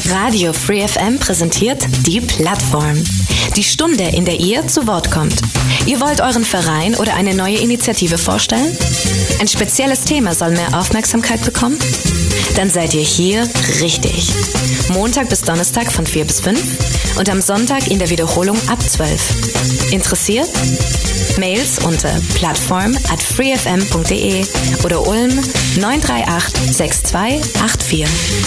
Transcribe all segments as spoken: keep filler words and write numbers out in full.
Radio Free F M präsentiert die Plattform. Die Stunde, in der ihr zu Wort kommt. Ihr wollt euren Verein oder eine neue Initiative vorstellen? Ein spezielles Thema soll mehr Aufmerksamkeit bekommen? Dann seid ihr hier richtig. Montag bis Donnerstag von vier bis fünf und am Sonntag in der Wiederholung ab zwölf. Interessiert? Mails unter plattform at freefm punkt de oder Ulm neun drei acht sechs zwei acht vier.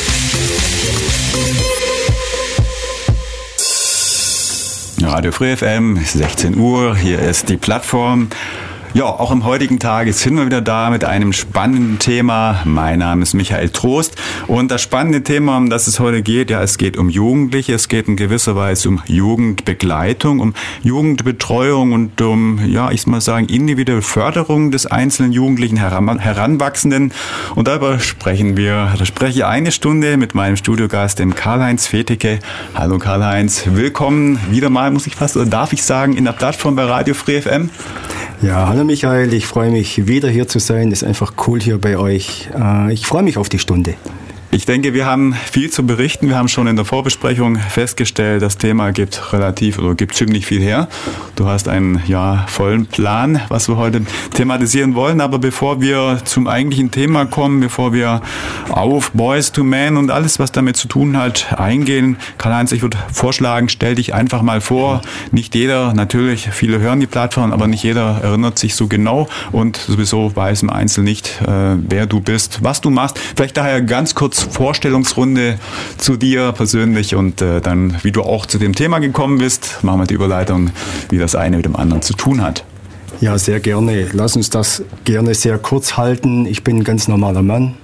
Radio Free F M, sechzehn Uhr, hier ist die Plattform. Ja, auch am heutigen Tag sind wir wieder da mit einem spannenden Thema. Mein Name ist Michael Trost und das spannende Thema, um das es heute geht, ja, es geht um Jugendliche, es geht in gewisser Weise um Jugendbegleitung, um Jugendbetreuung und um, ja, ich mal sagen, individuelle Förderung des einzelnen Jugendlichen Heran- Heranwachsenden. Und darüber sprechen wir, da spreche ich eine Stunde mit meinem Studiogast, dem Karl-Heinz Fetheke. Hallo Karl-Heinz, willkommen wieder mal, muss ich fast, oder darf ich sagen, in der Plattform bei Radio Free F M. Ja, hallo Michael, ich freue mich wieder hier zu sein, ist einfach cool hier bei euch. Ich freue mich auf die Stunde. Ich denke, wir haben viel zu berichten. Wir haben schon in der Vorbesprechung festgestellt, das Thema gibt relativ oder gibt ziemlich viel her. Du hast einen ja, vollen Plan, was wir heute thematisieren wollen. Aber bevor wir zum eigentlichen Thema kommen, bevor wir auf Boys to Men und alles, was damit zu tun hat, eingehen, Karl-Heinz, ich würde vorschlagen, stell dich einfach mal vor. Nicht jeder, natürlich, viele hören die Plattform, aber nicht jeder erinnert sich so genau und sowieso weiß im Einzelnen nicht, äh, wer du bist, was du machst. Vielleicht daher ganz kurz Vorstellungsrunde zu dir persönlich und äh, dann, wie du auch zu dem Thema gekommen bist. Machen wir die Überleitung, wie das eine mit dem anderen zu tun hat. Ja, sehr gerne. Lass uns das gerne sehr kurz halten. Ich bin ein ganz normaler Mann.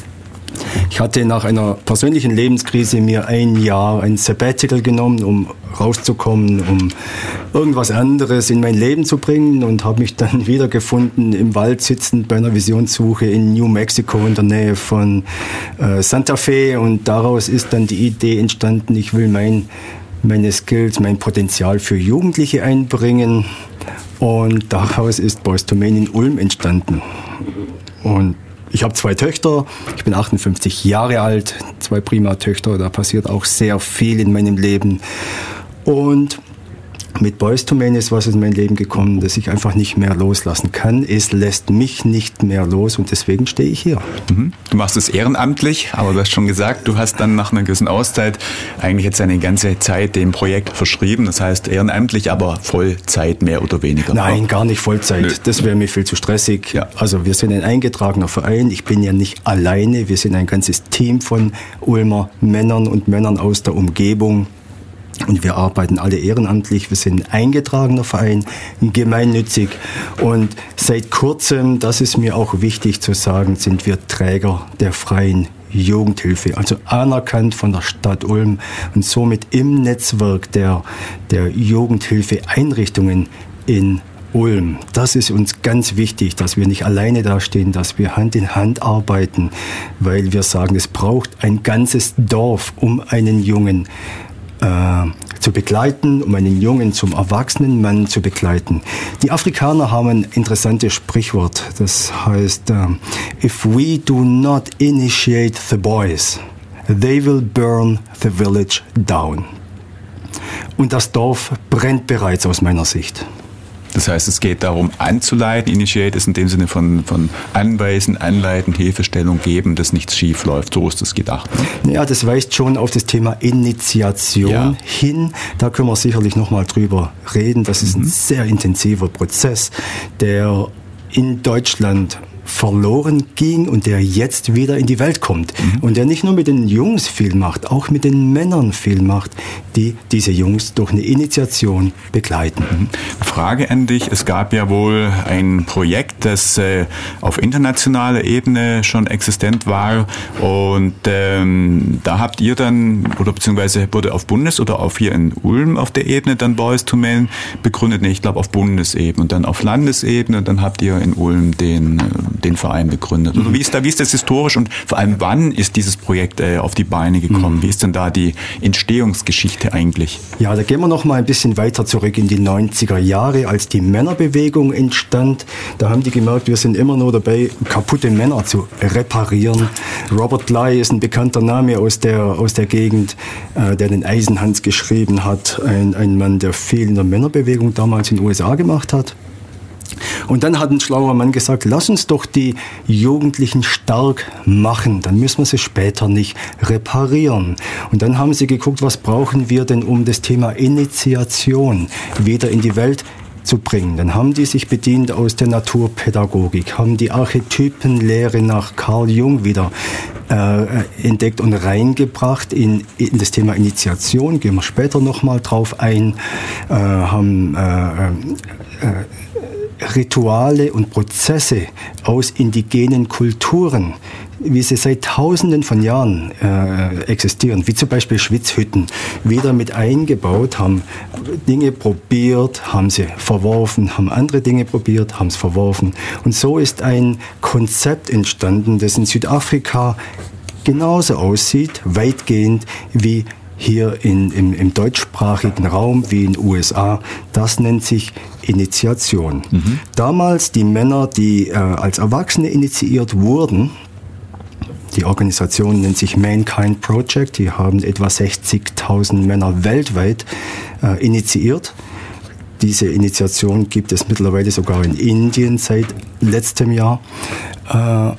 Ich hatte nach einer persönlichen Lebenskrise mir ein Jahr ein Sabbatical genommen, um rauszukommen, um irgendwas anderes in mein Leben zu bringen und habe mich dann wiedergefunden im Wald sitzend bei einer Visionssuche in New Mexico in der Nähe von äh, Santa Fe und daraus ist dann die Idee entstanden, ich will mein, meine Skills, mein Potenzial für Jugendliche einbringen und daraus ist Boys to Men in Ulm entstanden. Und ich habe zwei Töchter, ich bin achtundfünfzig Jahre alt, zwei prima Töchter, da passiert auch sehr viel in meinem Leben. Und mit Boys to Men ist was in mein Leben gekommen, das ich einfach nicht mehr loslassen kann. Es lässt mich nicht mehr los und deswegen stehe ich hier. Mhm. Du machst es ehrenamtlich, aber du hast schon gesagt, du hast dann nach einer gewissen Auszeit eigentlich jetzt eine ganze Zeit dem Projekt verschrieben. Das heißt ehrenamtlich, aber Vollzeit mehr oder weniger. Nein, gar nicht Vollzeit. Nö. Das wäre mir viel zu stressig. Ja. Also wir sind ein eingetragener Verein. Ich bin ja nicht alleine. Wir sind ein ganzes Team von Ulmer Männern und Männern aus der Umgebung. Und wir arbeiten alle ehrenamtlich. Wir sind ein eingetragener Verein, gemeinnützig. Und seit kurzem, das ist mir auch wichtig zu sagen, sind wir Träger der freien Jugendhilfe, also anerkannt von der Stadt Ulm und somit im Netzwerk der, der Jugendhilfeeinrichtungen in Ulm. Das ist uns ganz wichtig, dass wir nicht alleine dastehen, dass wir Hand in Hand arbeiten, weil wir sagen, es braucht ein ganzes Dorf, um einen Jungen Äh, zu begleiten, um einen Jungen zum erwachsenen Mann zu begleiten. Die Afrikaner haben ein interessantes Sprichwort, das heißt, uh, if we do not initiate the boys, they will burn the village down. Und das Dorf brennt bereits aus meiner Sicht. Das heißt, es geht darum, anzuleiten. Initiate ist in dem Sinne von, von Anweisen, Anleiten, Hilfestellung geben, dass nichts schief läuft. So ist das gedacht. Ne? Ja, das weist schon auf das Thema Initiation ja. hin. Da können wir sicherlich nochmal drüber reden. Das ist mhm. ein sehr intensiver Prozess, der in Deutschland verloren ging und der jetzt wieder in die Welt kommt. Mhm. Und der nicht nur mit den Jungs viel macht, auch mit den Männern viel macht, die diese Jungs durch eine Initiation begleiten. Mhm. Frage an dich, es gab ja wohl ein Projekt, das äh, auf internationaler Ebene schon existent war und ähm, da habt ihr dann, oder beziehungsweise wurde auf Bundes- oder auf hier in Ulm auf der Ebene dann Boys to Men begründet, nee, ich glaube auf Bundesebene und dann auf Landesebene, dann habt ihr in Ulm den den Verein begründet? Mhm. Oder wie ist da, wie ist das historisch und vor allem wann ist dieses Projekt äh, auf die Beine gekommen? Mhm. Wie ist denn da die Entstehungsgeschichte eigentlich? Ja, da gehen wir noch mal ein bisschen weiter zurück in die neunziger Jahre, als die Männerbewegung entstand. Da haben die gemerkt, wir sind immer nur dabei, kaputte Männer zu reparieren. Robert Bly ist ein bekannter Name aus der, aus der Gegend, äh, der den Eisenhans geschrieben hat. Ein, ein Mann, der viel in der Männerbewegung damals in den U S A gemacht hat. Und dann hat ein schlauer Mann gesagt, lass uns doch die Jugendlichen stark machen, dann müssen wir sie später nicht reparieren. Und dann haben sie geguckt, was brauchen wir denn, um das Thema Initiation wieder in die Welt zu bringen. Dann haben die sich bedient aus der Naturpädagogik, haben die Archetypenlehre nach Carl Jung wieder äh, entdeckt und reingebracht in, in das Thema Initiation, gehen wir später nochmal drauf ein, äh, haben äh, äh, Rituale und Prozesse aus indigenen Kulturen, wie sie seit Tausenden von Jahren äh, existieren, wie zum Beispiel Schwitzhütten, wieder mit eingebaut, haben Dinge probiert, haben sie verworfen, haben andere Dinge probiert, haben es verworfen. Und so ist ein Konzept entstanden, das in Südafrika genauso aussieht, weitgehend wie hier in, im, im deutschsprachigen Raum, wie in den U S A. Das nennt sich Initiation. Mhm. Damals die Männer, die äh, als Erwachsene initiiert wurden, die Organisation nennt sich Mankind Project, die haben etwa sechzigtausend Männer weltweit äh, initiiert. Diese Initiation gibt es mittlerweile sogar in Indien seit letztem Jahr. Äh,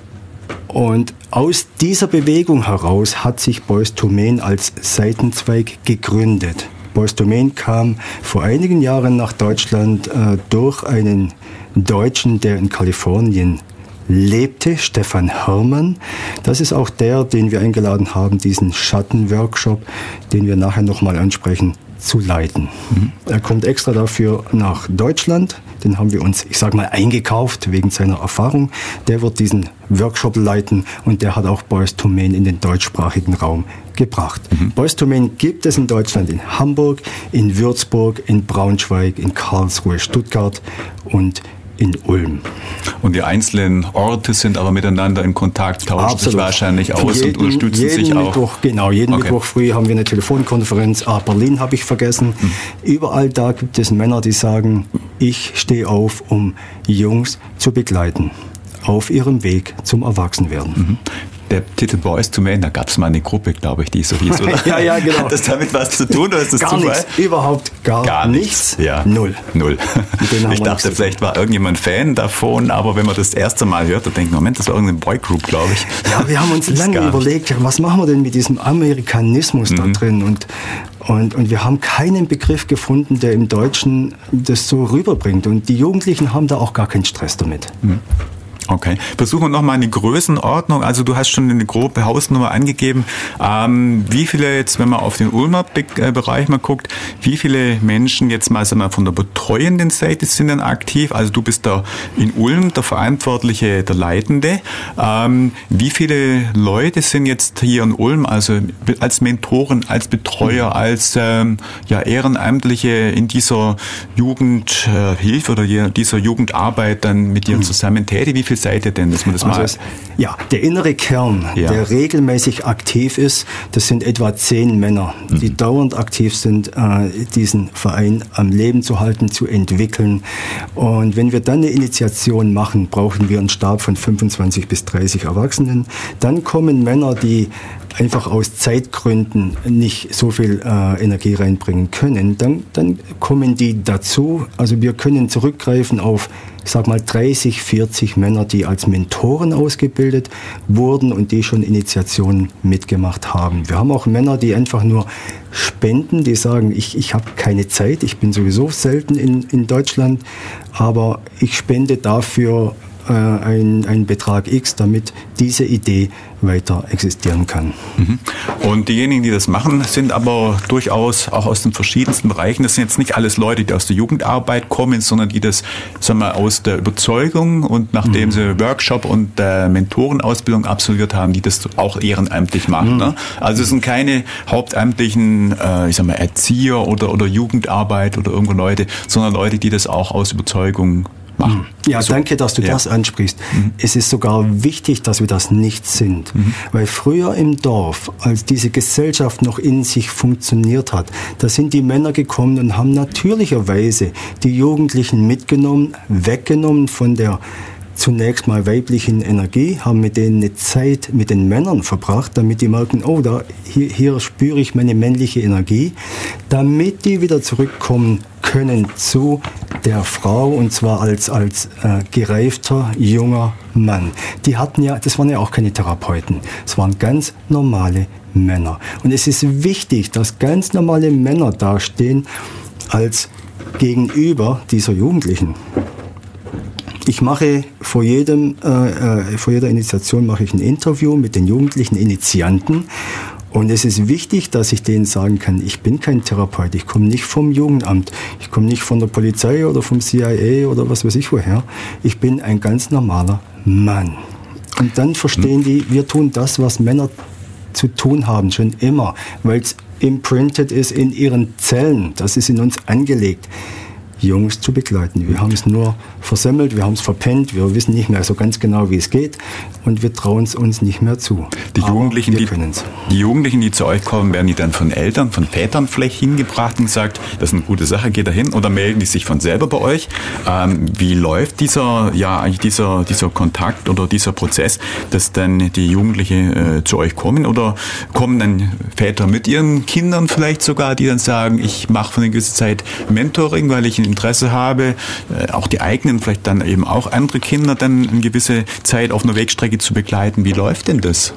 Und aus dieser Bewegung heraus hat sich Boyz two Men als Seitenzweig gegründet. Boyz two Men kam vor einigen Jahren nach Deutschland äh, durch einen Deutschen, der in Kalifornien lebte, Stefan Herrmann. Das ist auch der, den wir eingeladen haben, diesen Schattenworkshop, den wir nachher nochmal ansprechen, zu leiten. Mhm. Er kommt extra dafür nach Deutschland. Den haben wir uns, ich sage mal, eingekauft wegen seiner Erfahrung. Der wird diesen Workshop leiten und der hat auch Boyz two Men in den deutschsprachigen Raum gebracht. Mhm. Boyz two Men gibt es in Deutschland in Hamburg, in Würzburg, in Braunschweig, in Karlsruhe, Stuttgart und in Ulm. Und die einzelnen Orte sind aber miteinander in Kontakt, tauschen Absolut. sich wahrscheinlich aus jeden, und unterstützen jeden sich auch. Mittwoch, genau, jeden okay. Mittwoch früh haben wir eine Telefonkonferenz. Ah, Berlin habe ich vergessen. Hm. Überall da gibt es Männer, die sagen, ich stehe auf, um Jungs zu begleiten auf ihrem Weg zum Erwachsenwerden. Mhm. Der Titel Boyz two Men, da gab es mal eine Gruppe, glaube ich, die so hieß, oder? ja, ja, genau. Hat das damit was zu tun, oder ist das gar Zufall? Nichts, überhaupt gar, gar nichts. nichts. Ja. Null. Null. Ich dachte, vielleicht war irgendjemand Fan davon, aber wenn man das erste Mal hört, dann denkt man, Moment, das war irgendeine Boygroup, glaube ich. Ja, wir haben uns lange überlegt, was machen wir denn mit diesem Amerikanismus mhm. da drin? Und, und, und wir haben keinen Begriff gefunden, der im Deutschen das so rüberbringt. Und die Jugendlichen haben da auch gar keinen Stress damit. Mhm. Okay. Versuchen wir nochmal eine Größenordnung. Also du hast schon eine grobe Hausnummer angegeben. Ähm, wie viele jetzt, wenn man auf den Ulmer Bereich mal guckt, wie viele Menschen jetzt mal, sagen wir, von der betreuenden Seite sind dann aktiv? Also du bist da in Ulm der Verantwortliche, der Leitende. Ähm, wie viele Leute sind jetzt hier in Ulm, also als Mentoren, als Betreuer, als ähm, ja, Ehrenamtliche in dieser Jugendhilfe oder dieser Jugendarbeit dann mit dir zusammen tätig? Wie viel seid ihr denn, dass man das also mal... Es, ja, der innere Kern, ja. der regelmäßig aktiv ist, das sind etwa zehn Männer, mhm. die dauernd aktiv sind, äh, diesen Verein am Leben zu halten, zu entwickeln. Und wenn wir dann eine Initiation machen, brauchen wir einen Stab von fünfundzwanzig bis dreißig Erwachsenen. Dann kommen Männer, die einfach aus Zeitgründen nicht so viel äh, Energie reinbringen können. Dann, dann kommen die dazu. Also wir können zurückgreifen auf, ich sag mal, dreißig, vierzig Männer, die als Mentoren ausgebildet wurden und die schon Initiationen mitgemacht haben. Wir haben auch Männer, die einfach nur spenden, die sagen, ich, ich habe keine Zeit, ich bin sowieso selten in, in Deutschland, aber ich spende dafür äh, einen Betrag X, damit diese Idee weiter existieren kann. Und diejenigen, die das machen, sind aber durchaus auch aus den verschiedensten Bereichen. Das sind jetzt nicht alles Leute, die aus der Jugendarbeit kommen, sondern die das, sagen wir, aus der Überzeugung und nachdem mhm. sie Workshop und äh, Mentorenausbildung absolviert haben, die das auch ehrenamtlich machen. Mhm. Ne? Also es sind keine hauptamtlichen, äh, ich sag mal, Erzieher oder, oder Jugendarbeit oder irgendwo Leute, sondern Leute, die das auch aus Überzeugung machen. Ja, also, danke, dass du ja. das ansprichst. Mhm. Es ist sogar wichtig, dass wir das nicht sind. Mhm. Weil früher im Dorf, als diese Gesellschaft noch in sich funktioniert hat, da sind die Männer gekommen und haben natürlicherweise die Jugendlichen mitgenommen, weggenommen von der zunächst mal weiblichen Energie, haben mit denen eine Zeit mit den Männern verbracht, damit die merken, oh, da, hier, hier spüre ich meine männliche Energie, damit die wieder zurückkommen können zu der Frau, und zwar als, als äh, gereifter, junger Mann. Die hatten ja, das waren ja auch keine Therapeuten, es waren ganz normale Männer. Und es ist wichtig, dass ganz normale Männer dastehen als Gegenüber dieser Jugendlichen. Ich mache vor jedem, äh, vor jeder Initiation mache ich ein Interview mit den jugendlichen Initianten, und es ist wichtig, dass ich denen sagen kann, ich bin kein Therapeut, ich komme nicht vom Jugendamt, ich komme nicht von der Polizei oder vom C I A oder was weiß ich woher, ich bin ein ganz normaler Mann. Und dann verstehen die, wir tun das, was Männer zu tun haben, schon immer, weil es imprinted ist in ihren Zellen, das ist in uns angelegt. Jungs zu begleiten. Wir haben es nur versemmelt, wir haben es verpennt, wir wissen nicht mehr so ganz genau, wie es geht, und wir trauen es uns nicht mehr zu. Die Jugendlichen, die, die Jugendlichen, die zu euch kommen, werden die dann von Eltern, von Vätern vielleicht hingebracht und gesagt, das ist eine gute Sache, geht da hin, oder melden die sich von selber bei euch? Ähm, wie läuft dieser, ja, eigentlich dieser, dieser Kontakt oder dieser Prozess, dass dann die Jugendlichen äh, zu euch kommen, oder kommen dann Väter mit ihren Kindern vielleicht sogar, die dann sagen, ich mache für eine gewisse Zeit Mentoring, weil ich ein Interesse habe, auch die eigenen, vielleicht dann eben auch andere Kinder dann eine gewisse Zeit auf einer Wegstrecke zu begleiten. Wie läuft denn das?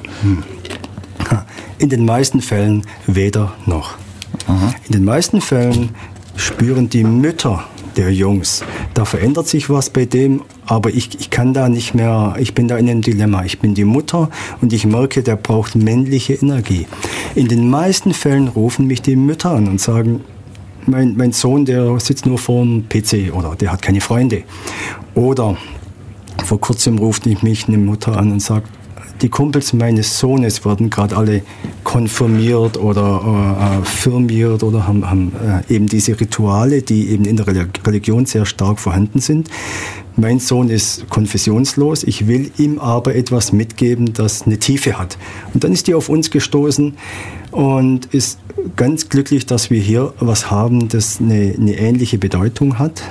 In den meisten Fällen weder noch. Aha. In den meisten Fällen spüren die Mütter der Jungs, da verändert sich was bei dem, aber ich, ich kann da nicht mehr, ich bin da in einem Dilemma. Ich bin die Mutter und ich merke, der braucht männliche Energie. In den meisten Fällen rufen mich die Mütter an und sagen, Mein, mein Sohn, der sitzt nur vor dem P C oder der hat keine Freunde. Oder vor kurzem ruft mich eine Mutter an und sagt, die Kumpels meines Sohnes werden gerade alle konfirmiert oder äh, firmiert oder haben, haben äh, eben diese Rituale, die eben in der Religion sehr stark vorhanden sind. Mein Sohn ist konfessionslos, ich will ihm aber etwas mitgeben, das eine Tiefe hat. Und dann ist die auf uns gestoßen und ist ganz glücklich, dass wir hier was haben, das eine, eine ähnliche Bedeutung hat.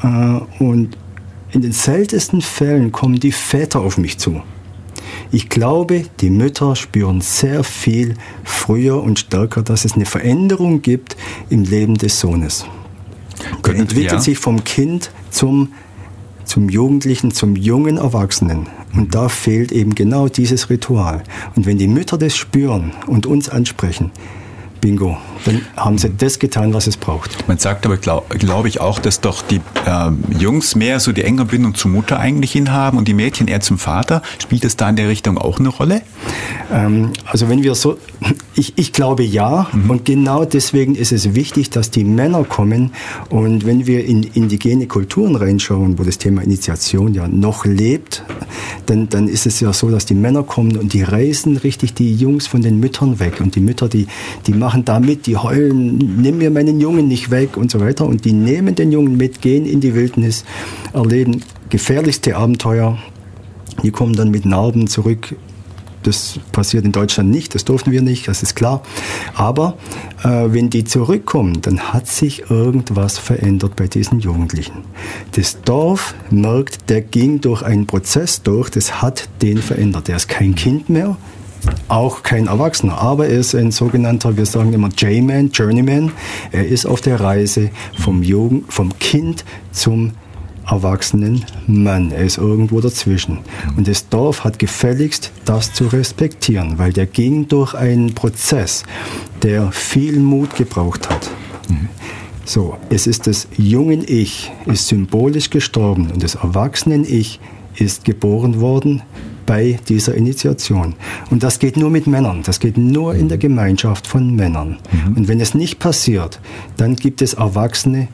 Und in den seltensten Fällen kommen die Väter auf mich zu. Ich glaube, die Mütter spüren sehr viel früher und stärker, dass es eine Veränderung gibt im Leben des Sohnes. Er entwickelt ja. sich vom Kind zum zum Jugendlichen, zum jungen Erwachsenen. Und da fehlt eben genau dieses Ritual. Und wenn die Mütter das spüren und uns ansprechen, bingo, dann haben sie das getan, was es braucht. Man sagt aber, glaube glaub ich, auch, dass doch die äh, Jungs mehr so die enge Bindung zur Mutter eigentlich hinhaben und die Mädchen eher zum Vater. Spielt das da in der Richtung auch eine Rolle? Ähm, also wenn wir so, ich, ich glaube ja, mhm. und genau deswegen ist es wichtig, dass die Männer kommen, und wenn wir in indigene Kulturen reinschauen, wo das Thema Initiation ja noch lebt, dann, dann ist es ja so, dass die Männer kommen und die reißen richtig die Jungs von den Müttern weg, und die Mütter, die, die machen da mit, die heulen, nimm mir meinen Jungen nicht weg und so weiter, und die nehmen den Jungen mit, gehen in die Wildnis, erleben gefährlichste Abenteuer, die kommen dann mit Narben zurück. Das passiert in Deutschland nicht, das durften wir nicht, das ist klar. Aber äh, wenn die zurückkommen, dann hat sich irgendwas verändert bei diesen Jugendlichen. Das Dorf merkt, der ging durch einen Prozess durch, das hat den verändert. Der ist kein Kind mehr, auch kein Erwachsener, aber er ist ein sogenannter, wir sagen immer J-Man, Journeyman. Er ist auf der Reise vom, Jugend, vom Kind zum erwachsenen Mann. Er ist irgendwo dazwischen. Und das Dorf hat gefälligst, das zu respektieren, weil der ging durch einen Prozess, der viel Mut gebraucht hat. Mhm. So, es ist das jungen Ich, ist symbolisch gestorben, und das erwachsenen Ich ist geboren worden bei dieser Initiation. Und das geht nur mit Männern, das geht nur in der Gemeinschaft von Männern. Mhm. Und wenn es nicht passiert, dann gibt es Erwachsene,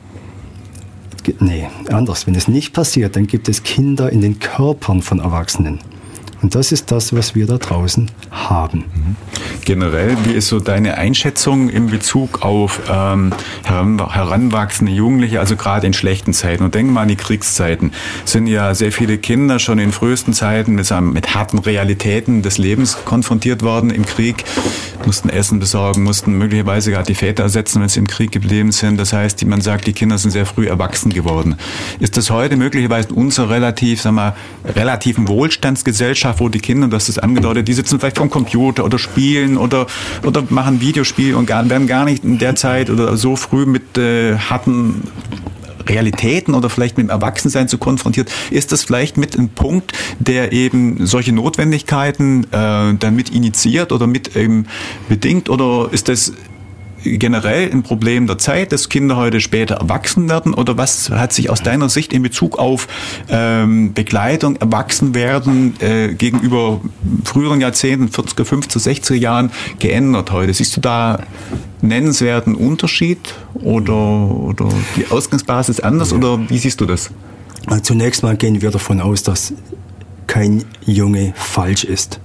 nee, anders, wenn es nicht passiert, dann gibt es Kinder in den Körpern von Erwachsenen. Und das ist das, was wir da draußen haben. generell, wie ist so deine Einschätzung in Bezug auf ähm, heranwachsende Jugendliche, also gerade in schlechten Zeiten? Und denken wir an die Kriegszeiten. Es sind ja sehr viele Kinder schon in frühesten Zeiten mit, mit harten Realitäten des Lebens konfrontiert worden im Krieg, mussten Essen besorgen, mussten möglicherweise gerade die Väter ersetzen, wenn sie im Krieg geblieben sind. Das heißt, man sagt, die Kinder sind sehr früh erwachsen geworden. Ist das heute möglicherweise in unserer relativ, sagen wir, relativen Wohlstandsgesellschaft, wo die Kinder, du hast es angedeutet, die sitzen vielleicht vom Computer oder spielen oder, oder machen Videospiele und gar, werden gar nicht in der Zeit oder so früh mit äh, harten Realitäten oder vielleicht mit dem Erwachsensein zu konfrontiert, ist das vielleicht mit ein Punkt, der eben solche Notwendigkeiten äh, dann mit initiiert oder mit ähm, bedingt, oder ist das generell ein Problem der Zeit, dass Kinder heute später erwachsen werden, oder was hat sich aus deiner Sicht in Bezug auf ähm, Begleitung, Erwachsenwerden äh, gegenüber früheren Jahrzehnten, vierziger, fünfziger, sechziger Jahren geändert heute? Siehst du da nennenswerten Unterschied oder, oder die Ausgangsbasis anders, ja, oder wie siehst du das? Also zunächst mal gehen wir davon aus, dass kein Junge falsch ist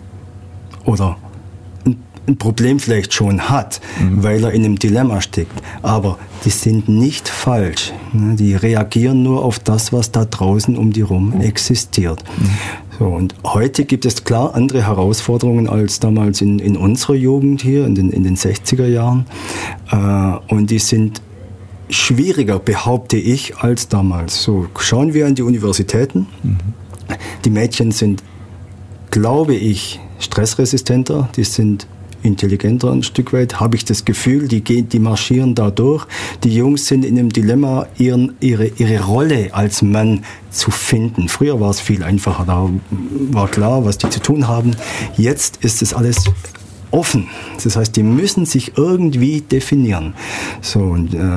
oder ein Problem vielleicht schon hat, mhm. weil er in einem Dilemma steckt. Aber die sind nicht falsch. Die reagieren nur auf das, was da draußen um die rum existiert. Mhm. So, und heute gibt es klar andere Herausforderungen als damals in, in unserer Jugend hier, in den, in den sechziger Jahren. Äh, und die sind schwieriger, behaupte ich, als damals. So, schauen wir an die Universitäten. Mhm. Die Mädchen sind, glaube ich, stressresistenter. Die sind intelligenter ein Stück weit, habe ich das Gefühl, die gehen, die marschieren da durch. Die Jungs sind in einem Dilemma, ihren, ihre, ihre Rolle als Mann zu finden. Früher war es viel einfacher, da war klar, was die zu tun haben. Jetzt ist es alles offen. Das heißt, die müssen sich irgendwie definieren. So, und äh,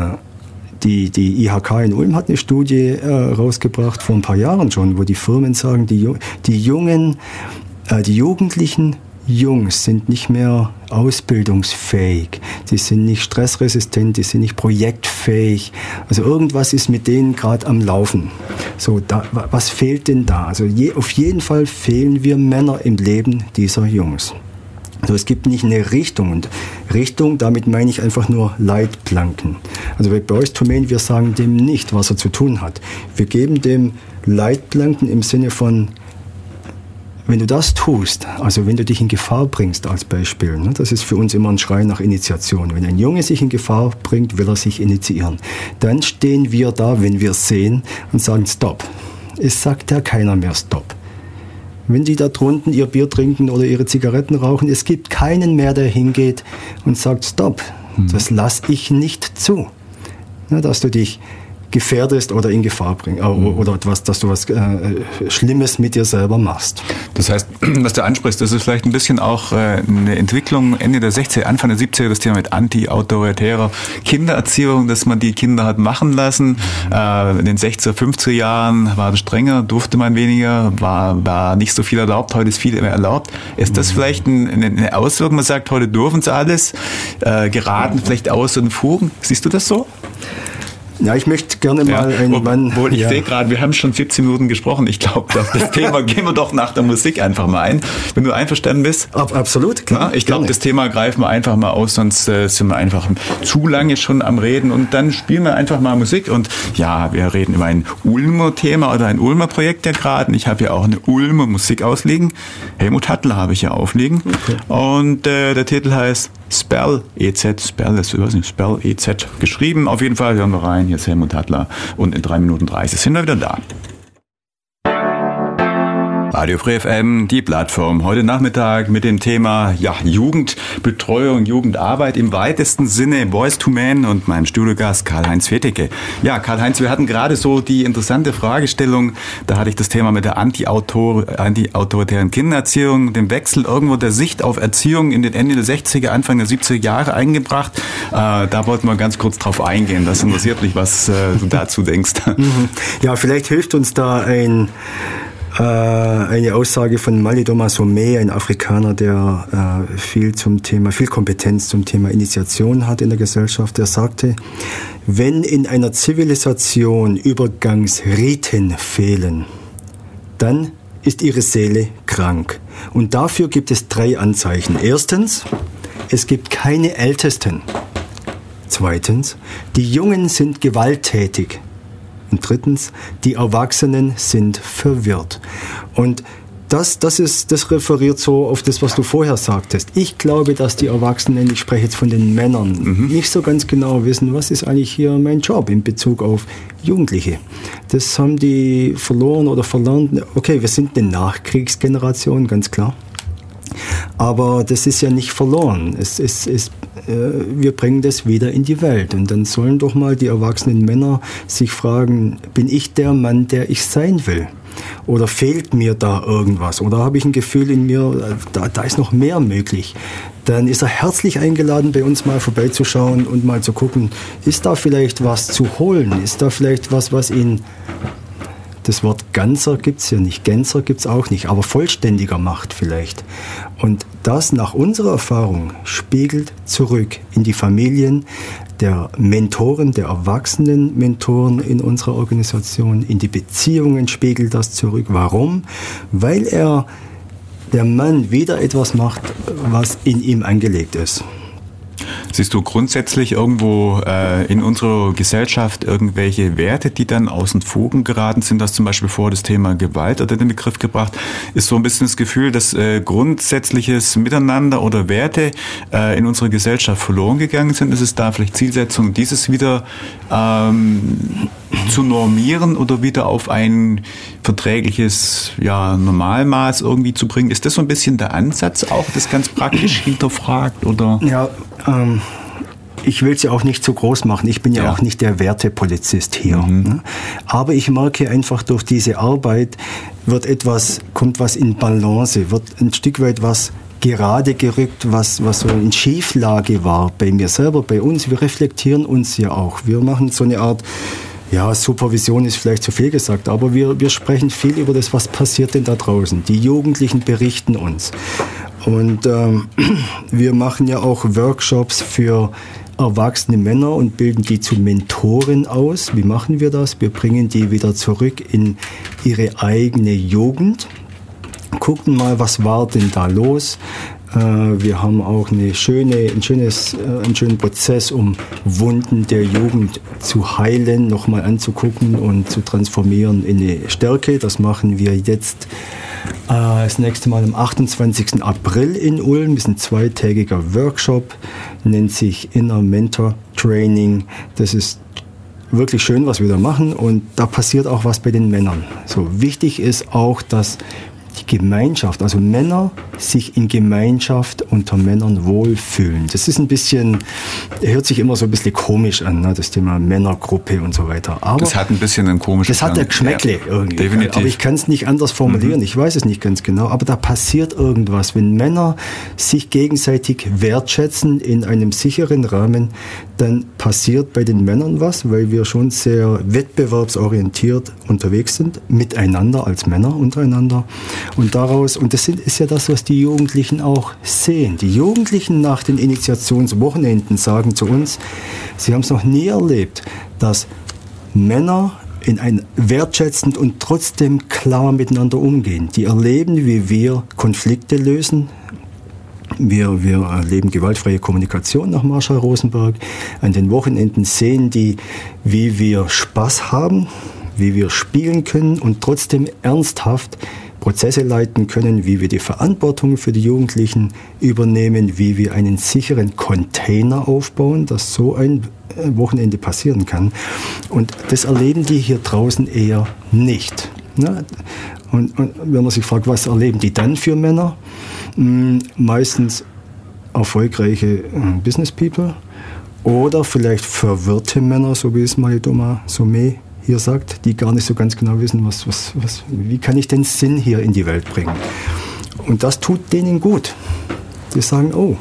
Die, die I H K in Ulm hat eine Studie äh, rausgebracht, vor ein paar Jahren schon, wo die Firmen sagen, die, die Jungen, äh, die Jugendlichen Jungs sind nicht mehr ausbildungsfähig, die sind nicht stressresistent, die sind nicht projektfähig. Also irgendwas ist mit denen gerade am Laufen. So, da, was fehlt denn da? Also je, auf jeden Fall fehlen wir Männer im Leben dieser Jungs. Also es gibt nicht eine Richtung, und Richtung, damit meine ich einfach nur Leitplanken. Also bei Boyz two Men, wir sagen dem nicht, was er zu tun hat. Wir geben dem Leitplanken im Sinne von, wenn du das tust, also wenn du dich in Gefahr bringst als Beispiel, ne, das ist für uns immer ein Schrei nach Initiation. Wenn ein Junge sich in Gefahr bringt, will er sich initiieren. Dann stehen wir da, wenn wir es sehen, und sagen Stopp. Es sagt ja keiner mehr Stopp. Wenn die da drunten ihr Bier trinken oder ihre Zigaretten rauchen, es gibt keinen mehr, der hingeht und sagt Stopp. Hm. Das lasse ich nicht zu. Ne, dass du dich gefährdest oder in Gefahr bringst, oder etwas, dass du was äh, Schlimmes mit dir selber machst. Das heißt, was du ansprichst, das ist vielleicht ein bisschen auch äh, eine Entwicklung Ende der sechziger, Anfang der siebziger, das Thema mit anti-autoritärer Kindererziehung, dass man die Kinder hat machen lassen. Äh, in den sechziger, fünfziger Jahren war das strenger, durfte man weniger, war, war nicht so viel erlaubt, heute ist viel mehr erlaubt. Ist das vielleicht ein, eine Auswirkung? Man sagt, heute dürfen sie alles, äh, geraten vielleicht aus und fugen. Siehst du das so? Ja, ich möchte gerne mal ja, einen Mann... Obwohl, ich ja. sehe gerade, wir haben schon siebzehn Minuten gesprochen. Ich glaube, das, das Thema gehen wir doch nach der Musik einfach mal ein. Wenn du einverstanden bist. Ab, absolut, klar. Ja, ich glaube, das Thema greifen wir einfach mal aus, sonst äh, sind wir einfach zu lange schon am Reden. Und dann spielen wir einfach mal Musik. Und ja, wir reden über ein Ulmer Thema oder ein Ulmer Projekt ja gerade. Und ich habe ja auch eine Ulmer Musik ausliegen. Helmut Hattler habe ich ja aufliegen. Okay. Und äh, der Titel heißt Spell, E Z, Spell, das ist nicht, Spell, E Z geschrieben. Auf jeden Fall hören wir rein. Hier ist Helmut Hattler und in drei Minuten dreißig sind wir wieder da. Radio Free F M, die Plattform. Heute Nachmittag mit dem Thema ja, Jugendbetreuung, Jugendarbeit im weitesten Sinne, Boyz two Men und mein Studiogast Karl-Heinz Fetecke. Ja, Karl-Heinz, wir hatten gerade so die interessante Fragestellung, da hatte ich das Thema mit der anti-autor- anti-autoritären Kindererziehung, dem Wechsel irgendwo der Sicht auf Erziehung in den Ende der sechziger, Anfang der siebziger Jahre eingebracht. Äh, da wollten wir ganz kurz drauf eingehen. Das interessiert mich, was äh, du dazu denkst. Ja, vielleicht hilft uns da ein eine Aussage von Malidoma Somé, ein Afrikaner, der äh, viel zum Thema, viel Kompetenz zum Thema Initiation hat in der Gesellschaft. Der sagte, wenn in einer Zivilisation Übergangsriten fehlen, dann ist ihre Seele krank. Und dafür gibt es drei Anzeichen. Erstens, es gibt keine Ältesten. Zweitens, die Jungen sind gewalttätig. Und drittens, die Erwachsenen sind verwirrt. Und das, das, ist, das referiert so auf das, was du vorher sagtest. Ich glaube, dass die Erwachsenen, ich spreche jetzt von den Männern, mhm. nicht so ganz genau wissen, was ist eigentlich hier mein Job in Bezug auf Jugendliche. Das haben die verloren oder verlernt. Okay, wir sind eine Nachkriegsgeneration, ganz klar. Aber das ist ja nicht verloren. Es, es, es, äh, wir bringen das wieder in die Welt. Und dann sollen doch mal die erwachsenen Männer sich fragen, bin ich der Mann, der ich sein will? Oder fehlt mir da irgendwas? Oder habe ich ein Gefühl in mir, da, da ist noch mehr möglich? Dann ist er herzlich eingeladen, bei uns mal vorbeizuschauen und mal zu gucken, ist da vielleicht was zu holen? Ist da vielleicht was, was ihn... Das Wort Ganzer gibt es ja nicht, Gänzer gibt es auch nicht, aber vollständiger macht vielleicht. Und das nach unserer Erfahrung spiegelt zurück in die Familien der Mentoren, der erwachsenen Mentoren in unserer Organisation, in die Beziehungen spiegelt das zurück. Warum? Weil er, der Mann, wieder etwas macht, was in ihm angelegt ist. Siehst du grundsätzlich irgendwo äh, in unserer Gesellschaft irgendwelche Werte, die dann aus den Fugen geraten sind? Das zum Beispiel vor das Thema Gewalt oder den Begriff gebracht. Ist so ein bisschen das Gefühl, dass äh, grundsätzliches Miteinander oder Werte äh, in unserer Gesellschaft verloren gegangen sind? Ist es da vielleicht Zielsetzung, dieses wieder ähm, zu normieren oder wieder auf ein verträgliches ja, Normalmaß irgendwie zu bringen? Ist das so ein bisschen der Ansatz, auch das ganz praktisch hinterfragt? Oder? Ja, ähm, ich will es ja auch nicht zu groß machen. Ich bin ja, ja. auch nicht der Wertepolizist hier. Mhm. Ne? Aber ich merke einfach, durch diese Arbeit wird etwas, kommt was in Balance, wird ein Stück weit was gerade gerückt, was, was so in Schieflage war bei mir selber, bei uns. Wir reflektieren uns ja auch. Wir machen so eine Art, ja, Supervision ist vielleicht zu viel gesagt, aber wir, wir sprechen viel über das, was passiert denn da draußen. Die Jugendlichen berichten uns. Und ähm, wir machen ja auch Workshops für erwachsene Männer und bilden die zu Mentoren aus. Wie machen wir das? Wir bringen die wieder zurück in ihre eigene Jugend. Gucken mal, was war denn da los? Wir haben auch eine schöne, ein schönes, einen schönen Prozess, um Wunden der Jugend zu heilen, nochmal anzugucken und zu transformieren in eine Stärke. Das machen wir jetzt äh, das nächste Mal am achtundzwanzigsten April in Ulm. Das ist ein zweitägiger Workshop, nennt sich Inner Mentor Training. Das ist wirklich schön, was wir da machen, und da passiert auch was bei den Männern. So wichtig ist auch, dass die Gemeinschaft, also Männer sich in Gemeinschaft unter Männern wohlfühlen. Das ist ein bisschen, hört sich immer so ein bisschen komisch an, ne? Das Thema Männergruppe und so weiter. Aber das hat ein bisschen einen komischen Das hat ein Geschmäckle ja, irgendwie. Definitiv. Aber ich kann es nicht anders formulieren, mhm. ich weiß es nicht ganz genau, aber da passiert irgendwas. Wenn Männer sich gegenseitig wertschätzen in einem sicheren Rahmen, dann passiert bei den Männern was, weil wir schon sehr wettbewerbsorientiert unterwegs sind, miteinander als Männer untereinander. Und daraus, und das ist ja das, was die Jugendlichen auch sehen. Die Jugendlichen nach den Initiationswochenenden sagen zu uns, sie haben es noch nie erlebt, dass Männer in ein wertschätzend und trotzdem klar miteinander umgehen. Die erleben, wie wir Konflikte lösen. Wir, wir erleben gewaltfreie Kommunikation nach Marshall Rosenberg. An den Wochenenden sehen die, wie wir Spaß haben, wie wir spielen können und trotzdem ernsthaft Prozesse leiten können, wie wir die Verantwortung für die Jugendlichen übernehmen, wie wir einen sicheren Container aufbauen, dass so ein Wochenende passieren kann. Und das erleben die hier draußen eher nicht. Und, und wenn man sich fragt, was erleben die dann für Männer? Meistens erfolgreiche Business People oder vielleicht verwirrte Männer, so wie es Malidoma Somé hier sagt, die gar nicht so ganz genau wissen, was, was, was, wie kann ich den Sinn hier in die Welt bringen. Und das tut denen gut. Die sagen, oh,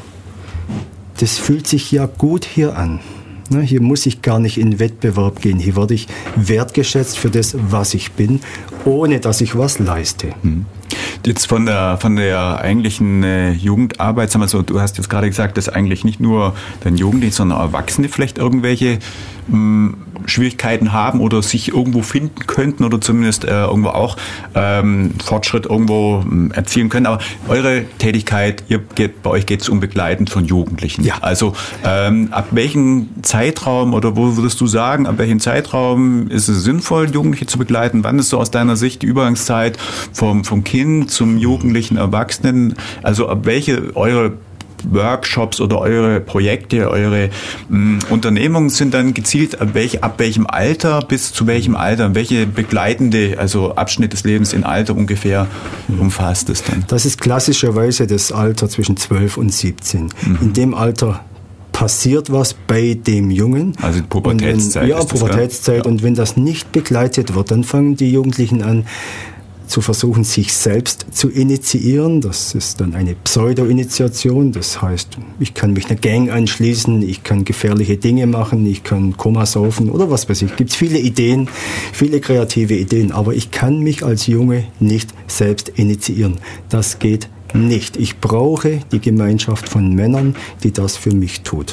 das fühlt sich ja gut hier an. Ne, hier muss ich gar nicht in Wettbewerb gehen. Hier werde ich wertgeschätzt für das, was ich bin, ohne dass ich was leiste. Hm. Jetzt von der von der eigentlichen äh, Jugendarbeit, sag mal so, du hast jetzt gerade gesagt, dass eigentlich nicht nur dann Jugendliche, sondern Erwachsene vielleicht irgendwelche mh, Schwierigkeiten haben oder sich irgendwo finden könnten oder zumindest äh, irgendwo auch ähm, Fortschritt irgendwo ähm, erzielen können. Aber eure Tätigkeit, ihr geht, bei euch geht es um Begleiten von Jugendlichen. Ja. Also ähm, ab welchem Zeitraum oder wo würdest du sagen, ab welchem Zeitraum ist es sinnvoll, Jugendliche zu begleiten? Wann ist so aus deiner Sicht die Übergangszeit vom, vom Kind zum jugendlichen Erwachsenen? Also ab welche eure Workshops oder eure Projekte, eure mh, Unternehmungen sind dann gezielt ab, welch, ab welchem Alter bis zu welchem Alter, welche begleitende, also Abschnitt des Lebens in Alter ungefähr umfasst es dann? Das ist klassischerweise das Alter zwischen zwölf und siebzehn. Mhm. In dem Alter passiert was bei dem Jungen. Also Pubertätszeit. Wenn, ja, ist das, Pubertätszeit. Ja. Und wenn das nicht begleitet wird, dann fangen die Jugendlichen an, zu versuchen, sich selbst zu initiieren. Das ist dann eine Pseudo-Initiation. Das heißt, ich kann mich einer Gang anschließen, ich kann gefährliche Dinge machen, ich kann Koma saufen oder was weiß ich. Es gibt viele Ideen, viele kreative Ideen, aber ich kann mich als Junge nicht selbst initiieren. Das geht nicht. Ich brauche die Gemeinschaft von Männern, die das für mich tut.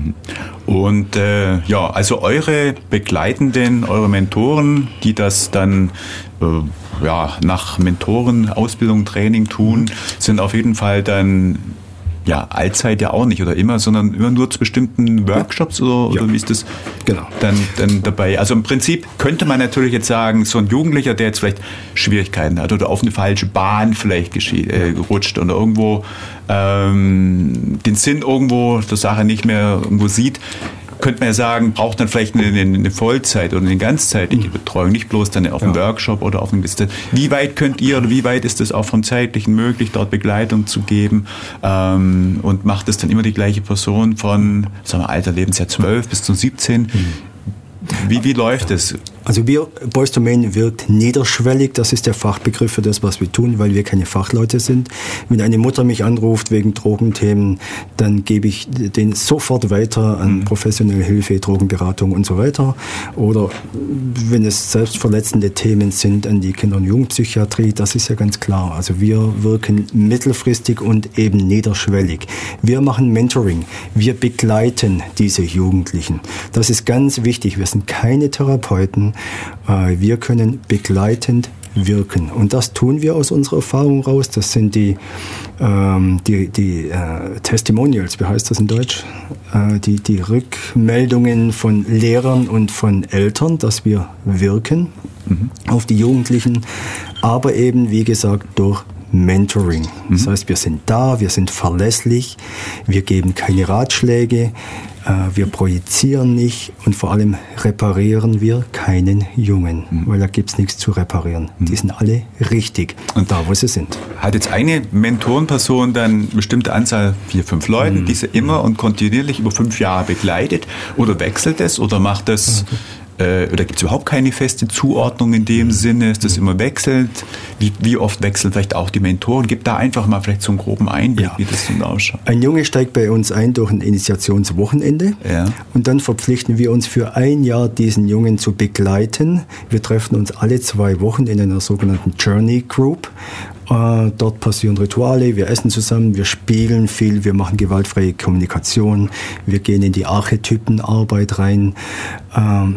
Und äh, ja, also eure Begleitenden, eure Mentoren, die das dann äh, ja, nach Mentoren, Ausbildung, Training tun, sind auf jeden Fall dann ja, allzeit ja auch nicht oder immer, sondern immer nur zu bestimmten Workshops ja. oder, oder ja. wie ist das genau. dann, dann dabei? Also im Prinzip könnte man natürlich jetzt sagen, so ein Jugendlicher, der jetzt vielleicht Schwierigkeiten hat oder auf eine falsche Bahn vielleicht geschie- äh, gerutscht oder irgendwo ähm, den Sinn irgendwo der Sache nicht mehr irgendwo sieht, könnte man ja sagen, braucht dann vielleicht eine, eine Vollzeit oder eine ganzzeitige Betreuung, nicht bloß dann auf einem ja. Workshop oder auf einem Liste. Wie weit könnt ihr oder wie weit ist es auch vom Zeitlichen möglich, dort Begleitung zu geben? Ähm, und macht es dann immer die gleiche Person von, sagen wir, Alter Lebensjahr zwölf bis zu siebzehn? Mhm. Wie, wie läuft es? Also wir, Boys to Men wirkt niederschwellig, das ist der Fachbegriff für das, was wir tun, weil wir keine Fachleute sind. Wenn eine Mutter mich anruft wegen Drogenthemen, dann gebe ich den sofort weiter an professionelle Hilfe, Drogenberatung und so weiter. Oder wenn es selbstverletzende Themen sind, an die Kinder- und Jugendpsychiatrie, das ist ja ganz klar. Also wir wirken mittelfristig und eben niederschwellig. Wir machen Mentoring, wir begleiten diese Jugendlichen. Das ist ganz wichtig, wir sind keine Therapeuten. Wir können begleitend wirken. Und das tun wir aus unserer Erfahrung raus. Das sind die, ähm, die, die äh, Testimonials, wie heißt das in Deutsch? Äh, die, die Rückmeldungen von Lehrern und von Eltern, dass wir wirken mhm. auf die Jugendlichen. Aber eben, wie gesagt, durch Mentoring. Das mhm. heißt, wir sind da, wir sind verlässlich, wir geben keine Ratschläge, wir projizieren nicht und vor allem reparieren wir keinen Jungen, mhm. weil da gibt es nichts zu reparieren. Mhm. Die sind alle richtig und da, wo sie sind. Hat jetzt eine Mentorenperson dann eine bestimmte Anzahl, vier, fünf Leute, mhm. die sie immer und kontinuierlich über fünf Jahre begleitet oder wechselt es oder macht das... Okay. Oder gibt es überhaupt keine feste Zuordnung in dem Sinne? Ist das immer wechselt? Wie, wie oft wechseln vielleicht auch die Mentoren? Gib da einfach mal vielleicht so einen groben Einblick, ja. wie das denn ausschaut. Ein Junge steigt bei uns ein durch ein Initiationswochenende ja. und dann verpflichten wir uns für ein Jahr, diesen Jungen zu begleiten. Wir treffen uns alle zwei Wochen in einer sogenannten Journey Group. Uh, dort passieren Rituale, wir essen zusammen, wir spielen viel, wir machen gewaltfreie Kommunikation, wir gehen in die Archetypenarbeit rein. Uh,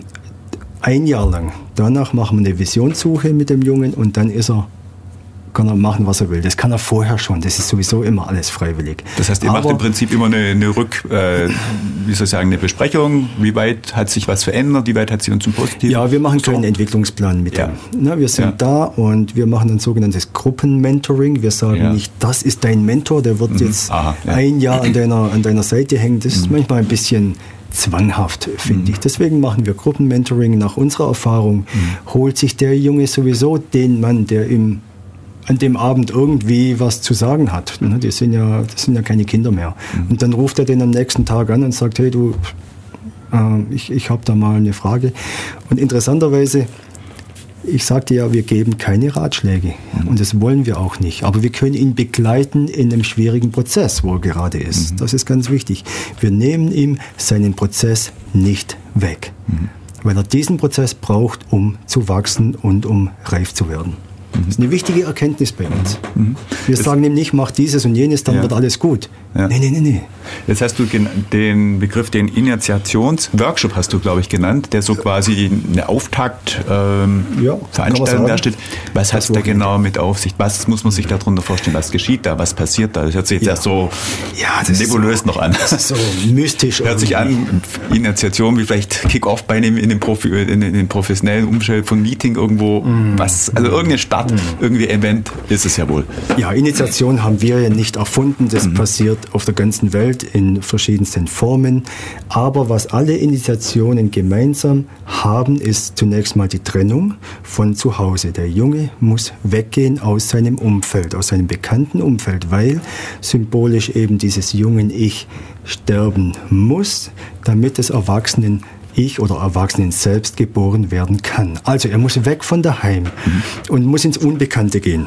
ein Jahr lang. Danach machen wir eine Visionssuche mit dem Jungen und dann ist er, kann er machen, was er will. Das kann er vorher schon. Das ist sowieso immer alles freiwillig. Das heißt, ihr Aber, macht im Prinzip immer eine, eine Rück, äh, wie soll ich sagen, eine Besprechung. Wie weit hat sich was verändert? Wie weit hat sich uns zum Positiven? Ja, wir machen keinen Entwicklungsplan mit ja. ihm. Na, wir sind ja. da und wir machen ein sogenanntes Gruppenmentoring. Wir sagen ja. nicht, das ist dein Mentor, der wird mhm. jetzt Aha, ja. ein Jahr an deiner, an deiner Seite hängen. Das mhm. ist manchmal ein bisschen zwanghaft, finde mhm. ich. Deswegen machen wir Gruppenmentoring. Nach unserer Erfahrung mhm. holt sich der Junge sowieso den Mann, der im an dem Abend irgendwie was zu sagen hat. Die sind ja, das sind ja keine Kinder mehr. Mhm. Und dann ruft er den am nächsten Tag an und sagt, hey du, äh, ich, ich habe da mal eine Frage. Und interessanterweise, ich sagte ja, wir geben keine Ratschläge. Mhm. Und das wollen wir auch nicht. Aber wir können ihn begleiten in einem schwierigen Prozess, wo er gerade ist. Mhm. Das ist ganz wichtig. Wir nehmen ihm seinen Prozess nicht weg. Mhm. Weil er diesen Prozess braucht, um zu wachsen und um reif zu werden. Das ist eine wichtige Erkenntnis bei uns. Mhm. Wir Jetzt, sagen ihm nicht, mach dieses und jenes, dann ja. wird alles gut. Ja. Nee, nee, nee, nee. Jetzt hast du den Begriff, den Initiationsworkshop hast du, glaube ich, genannt, der so quasi eine Auftaktveranstaltung ähm, ja, darstellt. Was hat da genau mit auf sich? Was muss man sich darunter vorstellen? Was geschieht da? Was passiert da? Das hört sich jetzt ja. erst so ja, nebulös so, noch an. Das ist so mystisch. Hört sich an, Initiation wie vielleicht Kick-Off bei einem in dem, Profi, in, in dem professionellen Umfeld von Meeting irgendwo. Mm. Was, also irgendeine Start, mm. irgendwie Event ist es ja wohl. Ja, Initiation haben wir ja nicht erfunden. Das mm. passiert auf der ganzen Welt in verschiedensten Formen. Aber was alle Initiationen gemeinsam haben, ist zunächst mal die Trennung von zu Hause. Der Junge muss weggehen aus seinem Umfeld, aus seinem bekannten Umfeld, weil symbolisch eben dieses jungen Ich sterben muss, damit des Erwachsenen Ich oder Erwachsenen selbst geboren werden kann. Also er muss weg von daheim mhm. und muss ins Unbekannte gehen.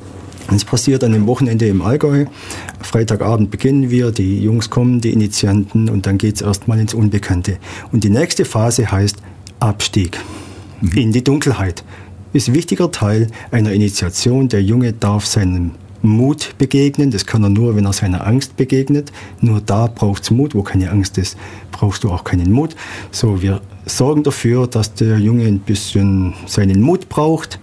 Es passiert an dem Wochenende im Allgäu. Freitagabend beginnen wir, die Jungs kommen, die Initianten, und dann geht es erstmal ins Unbekannte. Und die nächste Phase heißt Abstieg mhm. in die Dunkelheit. Ist ein wichtiger Teil einer Initiation. Der Junge darf seinem Mut begegnen. Das kann er nur, wenn er seiner Angst begegnet. Nur da braucht es Mut. Wo keine Angst ist, brauchst du auch keinen Mut. So, wir sorgen dafür, dass der Junge ein bisschen seinen Mut braucht.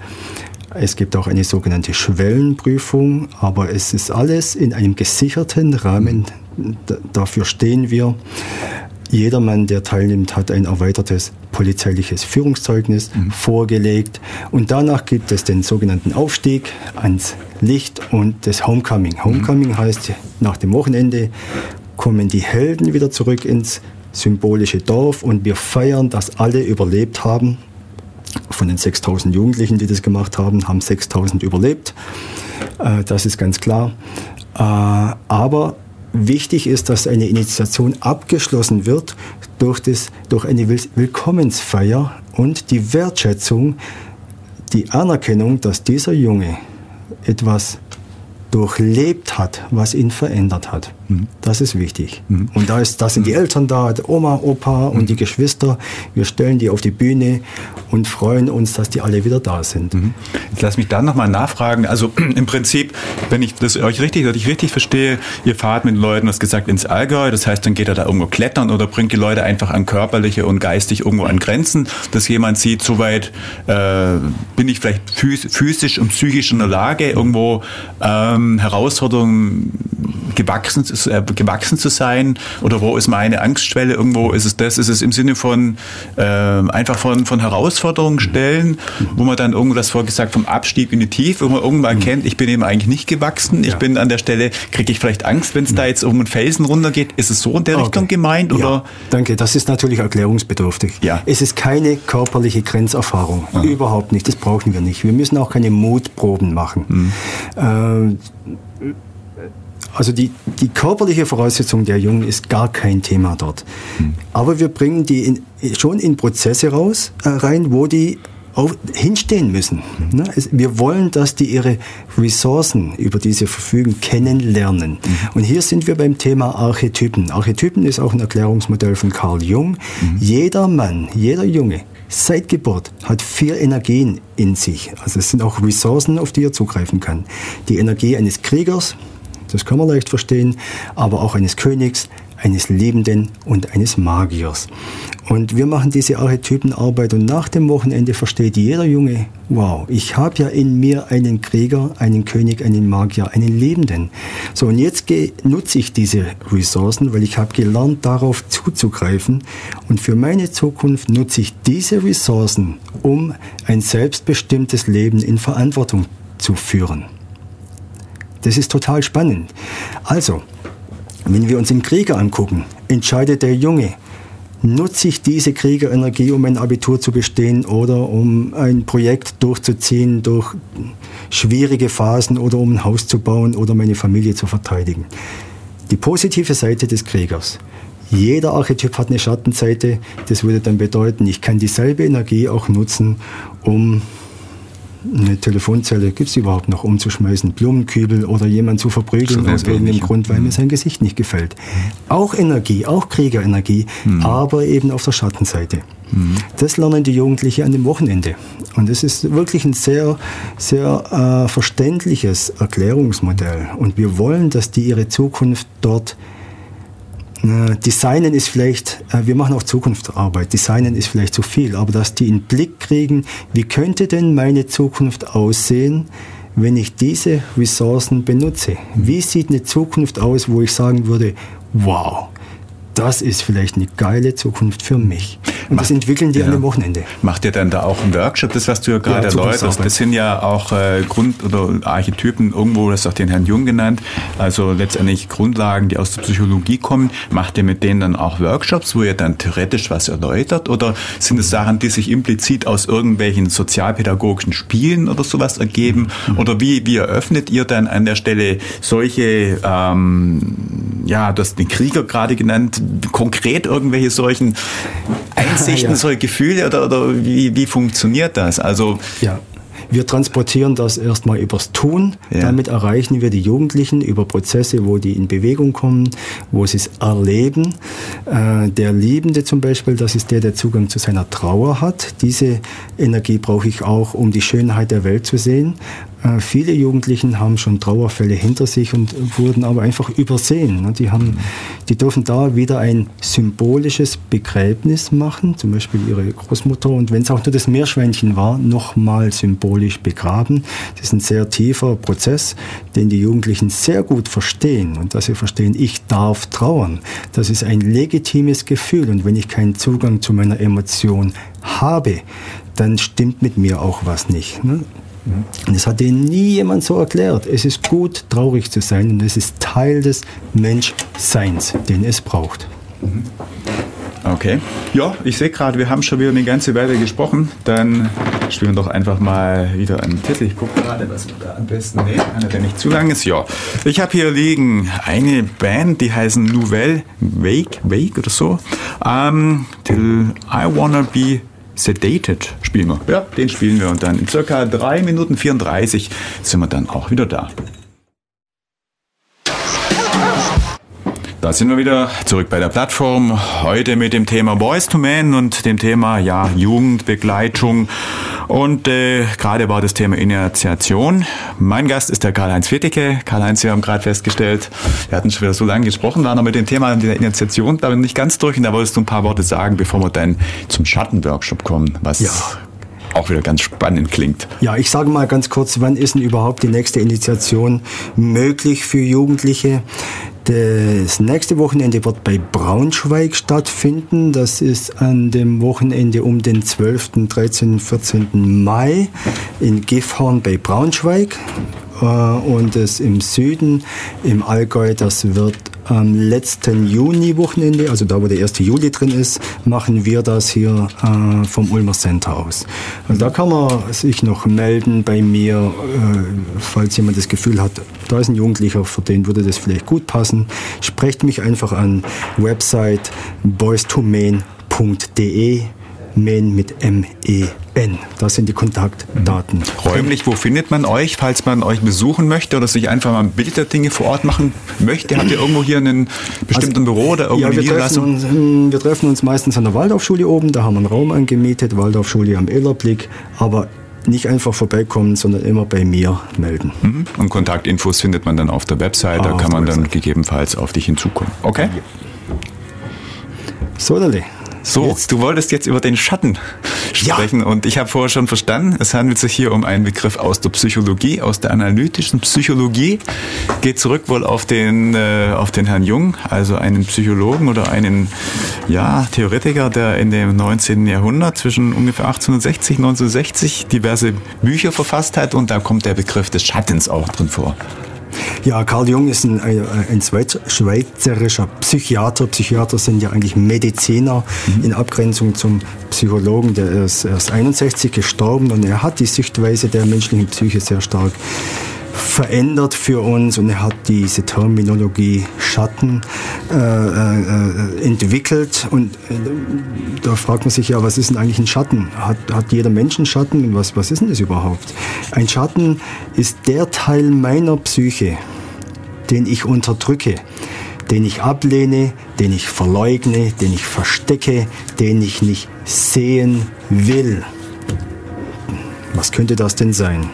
Es gibt auch eine sogenannte Schwellenprüfung, aber es ist alles in einem gesicherten Rahmen. D- dafür stehen wir. Jedermann, der teilnimmt, hat ein erweitertes polizeiliches Führungszeugnis mhm. vorgelegt. Und danach gibt es den sogenannten Aufstieg ans Licht und das Homecoming. Homecoming mhm. heißt, nach dem Wochenende kommen die Helden wieder zurück ins symbolische Dorf und wir feiern, dass alle überlebt haben. Von den sechstausend Jugendlichen, die das gemacht haben, haben sechstausend überlebt. Äh, das ist ganz klar. Äh, aber wichtig ist, dass eine Initiation abgeschlossen wird durch, das, durch eine Will- Willkommensfeier und die Wertschätzung, die Anerkennung, dass dieser Junge etwas durchlebt hat, was ihn verändert hat. Mhm. Das ist wichtig. Mhm. Und da, ist, da sind die Eltern da, Oma, Opa und mhm. die Geschwister. Wir stellen die auf die Bühne und freuen uns, dass die alle wieder da sind. Mhm. Jetzt lass mich da nochmal nachfragen. Also im Prinzip, wenn ich das euch richtig, dass ich richtig verstehe, ihr fahrt mit Leuten, was gesagt, ins Allgäu. Das heißt, dann geht er da irgendwo klettern oder bringt die Leute einfach an körperliche und geistig irgendwo an Grenzen, dass jemand sieht, soweit äh, bin ich vielleicht phys- physisch und psychisch in der Lage, irgendwo ähm, Herausforderungen gewachsen, äh, gewachsen zu sein, oder wo ist meine Angstschwelle, irgendwo ist es das, ist es im Sinne von äh, einfach von, von Herausforderungen stellen, wo man dann irgendwas vorgesagt vom Abstieg in die Tiefe, wo man irgendwann erkennt, ich bin eben eigentlich nicht gewachsen, ich ja. bin an der Stelle, kriege ich vielleicht Angst, wenn es da jetzt um einen Felsen runtergeht, ist es so in der okay. Richtung gemeint? Oder? Ja, danke, das ist natürlich erklärungsbedürftig. Ja. Es ist keine körperliche Grenzerfahrung, Aha. überhaupt nicht, das brauchen wir nicht. Wir müssen auch keine Mutproben machen. Mhm. Äh, Also die, die körperliche Voraussetzung der Jungen ist gar kein Thema dort. Mhm. Aber wir bringen die in, schon in Prozesse raus, äh, rein, wo die auf, hinstehen müssen. Mhm. Ne? Es, wir wollen, dass die ihre Ressourcen, über die sie verfügen, kennenlernen. Mhm. Und hier sind wir beim Thema Archetypen. Archetypen ist auch ein Erklärungsmodell von Carl Jung. Mhm. Jeder Mann, jeder Junge, seit Geburt hat vier Energien in sich. Also es sind auch Ressourcen, auf die er zugreifen kann. Die Energie eines Kriegers, das kann man leicht verstehen, aber auch eines Königs, eines Liebenden und eines Magiers. Und wir machen diese Archetypenarbeit und nach dem Wochenende versteht jeder Junge, wow, ich habe ja in mir einen Krieger, einen König, einen Magier, einen Liebenden. So, und jetzt ge- nutze ich diese Ressourcen, weil ich habe gelernt, darauf zuzugreifen. Und für meine Zukunft nutze ich diese Ressourcen, um ein selbstbestimmtes Leben in Verantwortung zu führen. Das ist total spannend. Also, wenn wir uns den Krieger angucken, entscheidet der Junge, nutze ich diese Kriegerenergie, um ein Abitur zu bestehen oder um ein Projekt durchzuziehen durch schwierige Phasen oder um ein Haus zu bauen oder meine Familie zu verteidigen. Die positive Seite des Kriegers. Jeder Archetyp hat eine Schattenseite. Das würde dann bedeuten, ich kann dieselbe Energie auch nutzen, um eine Telefonzelle, gibt es überhaupt noch, umzuschmeißen, Blumenkübel oder jemanden zu verprügeln aus irgendeinem Grund, weil mhm. mir sein Gesicht nicht gefällt. Mhm. Auch Energie, auch Kriegerenergie, mhm. aber eben auf der Schattenseite. Mhm. Das lernen die Jugendlichen an dem Wochenende. Und das ist wirklich ein sehr, sehr äh, verständliches Erklärungsmodell. Und wir wollen, dass die ihre Zukunft dort äh, designen ist vielleicht, äh, wir machen auch Zukunftsarbeit, designen ist vielleicht zu viel, aber dass die einen Blick kriegen, wie könnte denn meine Zukunft aussehen, wenn ich diese Ressourcen benutze? Wie sieht eine Zukunft aus, wo ich sagen würde, wow, das ist vielleicht eine geile Zukunft für mich. Und macht, das entwickeln die ja. an dem Wochenende. Macht ihr dann da auch einen Workshop? Das, was du ja gerade ja, erläuterst, das sind ja auch äh, Grund- oder Archetypen, irgendwo, das hat den Herrn Jung genannt, also letztendlich Grundlagen, die aus der Psychologie kommen. Macht ihr mit denen dann auch Workshops, wo ihr dann theoretisch was erläutert? Oder sind es Sachen, die sich implizit aus irgendwelchen sozialpädagogischen Spielen oder sowas ergeben? Mhm. Oder wie, wie eröffnet ihr dann an der Stelle solche, ähm, ja, du hast den Krieger gerade genannt, konkret irgendwelche solchen Einsichten, ja. solche Gefühle oder, oder wie, wie funktioniert das? Also ja. Wir transportieren das erstmal übers Tun. Ja. Damit erreichen wir die Jugendlichen über Prozesse, wo die in Bewegung kommen, wo sie es erleben. Äh, der Liebende zum Beispiel, das ist der, der Zugang zu seiner Trauer hat. Diese Energie brauche ich auch, um die Schönheit der Welt zu sehen. Äh, viele Jugendlichen haben schon Trauerfälle hinter sich und wurden aber einfach übersehen. Die haben, die dürfen da wieder ein symbolisches Begräbnis machen, zum Beispiel ihre Großmutter, und wenn es auch nur das Meerschweinchen war, nochmal symbolisch begraben. Das ist ein sehr tiefer Prozess, den die Jugendlichen sehr gut verstehen, und dass sie verstehen, ich darf trauern. Das ist ein legitimes Gefühl, und wenn ich keinen Zugang zu meiner Emotion habe, dann stimmt mit mir auch was nicht. Ne? Und das hat denen nie jemand so erklärt. Es ist gut, traurig zu sein, und es ist Teil des Menschseins, den es braucht. Okay. Ja, ich sehe gerade, wir haben schon wieder eine ganze Weile gesprochen. Dann spielen wir doch einfach mal wieder einen Titel. Ich gucke gerade, was wir da am besten nehmen. Einer, der nicht zu lang ist. Ja. Ich habe hier liegen eine Band, die heißen Nouvelle Wake, Wake oder so. Um, till I Wanna Be Sedated spielen wir. Ja, den spielen wir, und dann in circa drei Minuten vierunddreißig sind wir dann auch wieder da. Da sind wir wieder zurück bei der Plattform. Heute mit dem Thema Boys to Men und dem Thema ja Jugendbegleitung. Und äh, gerade war das Thema Initiation. Mein Gast ist der Karl-Heinz Feteke. Karl-Heinz, wir haben gerade festgestellt, wir hatten schon wieder so lange gesprochen, waren aber mit dem Thema der Initiation da nicht ganz durch. Und da wolltest du ein paar Worte sagen, bevor wir dann zum Schattenworkshop kommen, was ja auch wieder ganz spannend klingt. Ja, ich sage mal ganz kurz, wann ist denn überhaupt die nächste Initiation möglich für Jugendliche? Das nächste Wochenende wird bei Braunschweig stattfinden. Das ist an dem Wochenende um den zwölften, dreizehnten, vierzehnten Mai in Gifhorn bei Braunschweig. Und das im Süden, im Allgäu, das wird am letzten Juni-Wochenende, also da, wo der erste Juli drin ist, machen wir das hier äh, vom Ulmer Center aus. Und da kann man sich noch melden bei mir, äh, falls jemand das Gefühl hat, da ist ein Jugendlicher, für den würde das vielleicht gut passen. Sprecht mich einfach an, Website boys to men punkt de, Men mit M E N. Das sind die Kontaktdaten. Räumlich, wo findet man euch, falls man euch besuchen möchte oder sich einfach mal ein Bild der Dinge vor Ort machen möchte? Habt ihr irgendwo hier einen bestimmten also, Büro oder irgendeine ja, wir Niederlassung? Treffen uns, wir treffen uns meistens an der Waldorfschule oben, da haben wir einen Raum angemietet, Waldorfschule am Ellerblick, aber nicht einfach vorbeikommen, sondern immer bei mir melden. Und Kontaktinfos findet man dann auf der Website, ah, da kann man dann Website. gegebenenfalls auf dich hinzukommen. Okay? So, Dali. So, jetzt. Du wolltest jetzt über den Schatten sprechen, ja. Und ich habe vorher schon verstanden, es handelt sich hier um einen Begriff aus der Psychologie, aus der analytischen Psychologie, geht zurück wohl auf den, äh, auf den Herrn Jung, also einen Psychologen oder einen ja, Theoretiker, der in dem neunzehnten Jahrhundert zwischen ungefähr achtzehnhundertsechzig, neunzehnhundertsechzig diverse Bücher verfasst hat, und da kommt der Begriff des Schattens auch drin vor. Ja, Carl Jung ist ein, ein schweizerischer Psychiater. Psychiater sind ja eigentlich Mediziner, mhm. in Abgrenzung zum Psychologen. Der ist erst einundsechzig gestorben, und er hat die Sichtweise der menschlichen Psyche sehr stark verändert für uns, und er hat diese Terminologie Schatten äh, äh, entwickelt, und äh, da fragt man sich ja, was ist denn eigentlich ein Schatten? Hat, hat jeder Mensch einen Schatten? Was, was ist denn das überhaupt? Ein Schatten ist der Teil meiner Psyche, den ich unterdrücke, den ich ablehne, den ich verleugne, den ich verstecke, den ich nicht sehen will. Was könnte das denn sein?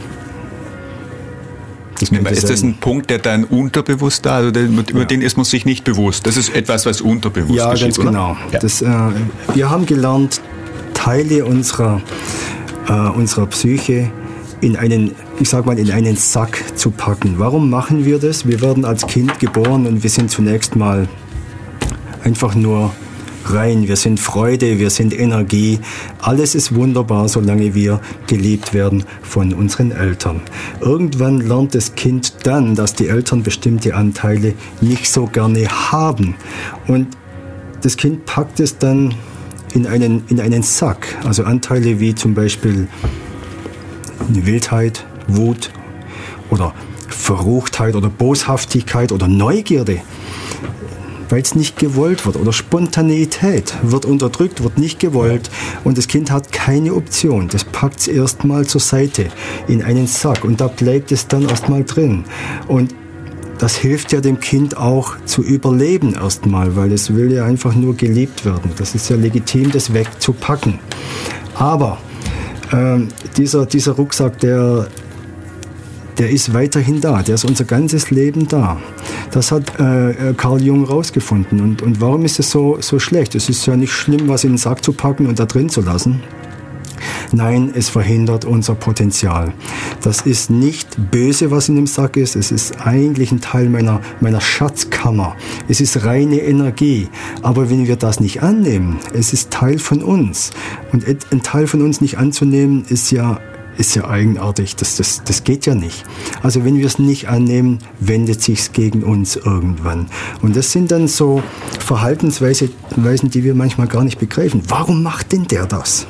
Das ist das ein Punkt, der dann unterbewusst da, also der, über ja. den ist man sich nicht bewusst? Das ist etwas, was unterbewusst ja, geschieht, ganz genau. Ja. Das, äh, wir haben gelernt, Teile unserer, äh, unserer Psyche in einen, ich sag mal, in einen Sack zu packen. Warum machen wir das? Wir werden als Kind geboren und wir sind zunächst mal einfach nur rein. Wir sind Freude, wir sind Energie. Alles ist wunderbar, solange wir geliebt werden von unseren Eltern. Irgendwann lernt das Kind dann, dass die Eltern bestimmte Anteile nicht so gerne haben. Und das Kind packt es dann in einen, in einen Sack. Also Anteile wie zum Beispiel Wildheit, Wut oder Verruchtheit oder Boshaftigkeit oder Neugierde, weil es nicht gewollt wird, oder Spontaneität wird unterdrückt, wird nicht gewollt und das Kind hat keine Option. Das packt es erstmal zur Seite in einen Sack und da bleibt es dann erstmal drin. Und das hilft ja dem Kind auch zu überleben erstmal, weil es will ja einfach nur geliebt werden. Das ist ja legitim, das wegzupacken. Aber ähm, dieser, dieser Rucksack, der Der ist weiterhin da, der ist unser ganzes Leben da. Das hat äh, Carl Jung rausgefunden. Und, und warum ist es so, so schlecht? Es ist ja nicht schlimm, was in den Sack zu packen und da drin zu lassen. Nein, es verhindert unser Potenzial. Das ist nicht böse, was in dem Sack ist. Es ist eigentlich ein Teil meiner, meiner Schatzkammer. Es ist reine Energie. Aber wenn wir das nicht annehmen, es ist Teil von uns. Und ein Teil von uns nicht anzunehmen, ist ja ist ja eigenartig, das, das, das geht ja nicht. Also wenn wir es nicht annehmen, wendet sich's gegen uns irgendwann. Und das sind dann so Verhaltensweisen, die wir manchmal gar nicht begreifen. Warum macht denn der das?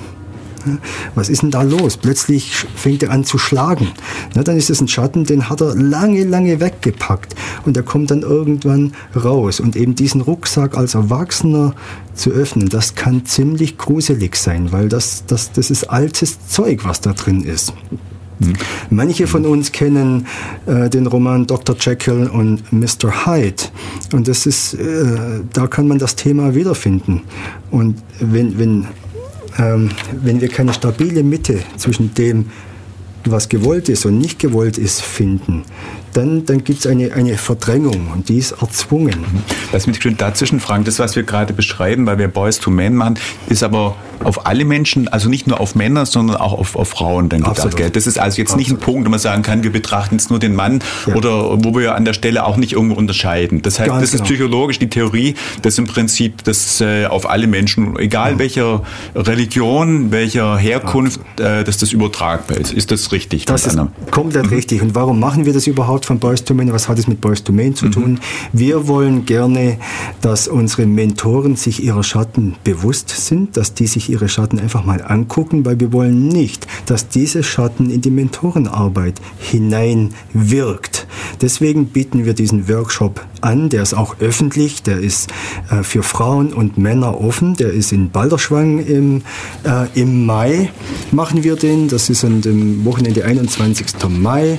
Was ist denn da los? Plötzlich fängt er an zu schlagen. Na, dann ist es ein Schatten, den hat er lange, lange weggepackt. Und der kommt dann irgendwann raus. Und eben diesen Rucksack als Erwachsener zu öffnen, das kann ziemlich gruselig sein, weil das, das, das ist altes Zeug, was da drin ist. Mhm. Manche von uns kennen äh, den Roman Doktor Jekyll und Mister Hyde. Und das ist, äh, da kann man das Thema wiederfinden. Und wenn, wenn Ähm, wenn wir keine stabile Mitte zwischen dem, was gewollt ist und nicht gewollt ist, finden, dann, dann gibt es eine, eine Verdrängung und die ist erzwungen. Lass mich schön dazwischen fragen. Das, was wir gerade beschreiben, weil wir Boys to Men machen, ist aber auf alle Menschen, also nicht nur auf Männer, sondern auch auf, auf Frauen dann gedacht. Gell? Das ist also jetzt Absolut. Nicht ein Punkt, wo man sagen kann, wir betrachten jetzt nur den Mann ja. oder wo wir an der Stelle auch nicht irgendwo unterscheiden. Das heißt, Ganz das genau. ist psychologisch die Theorie, dass im Prinzip das äh, auf alle Menschen, egal ja. welcher Religion, welcher Herkunft, äh, dass das übertragbar ist. Ist das richtig? Das ist komplett mhm. richtig. Und warum machen wir das überhaupt von Boys to Men? Was hat es mit Boys to Men zu tun? Mhm. Wir wollen gerne, dass unsere Mentoren sich ihrer Schatten bewusst sind, dass die sich ihre Schatten einfach mal angucken, weil wir wollen nicht, dass diese Schatten in die Mentorenarbeit hineinwirkt. Deswegen bieten wir diesen Workshop an, der ist auch öffentlich, der ist äh, für Frauen und Männer offen, der ist in Balderschwang im, äh, im Mai, machen wir den, das ist an dem Wochenende einundzwanzigsten Mai.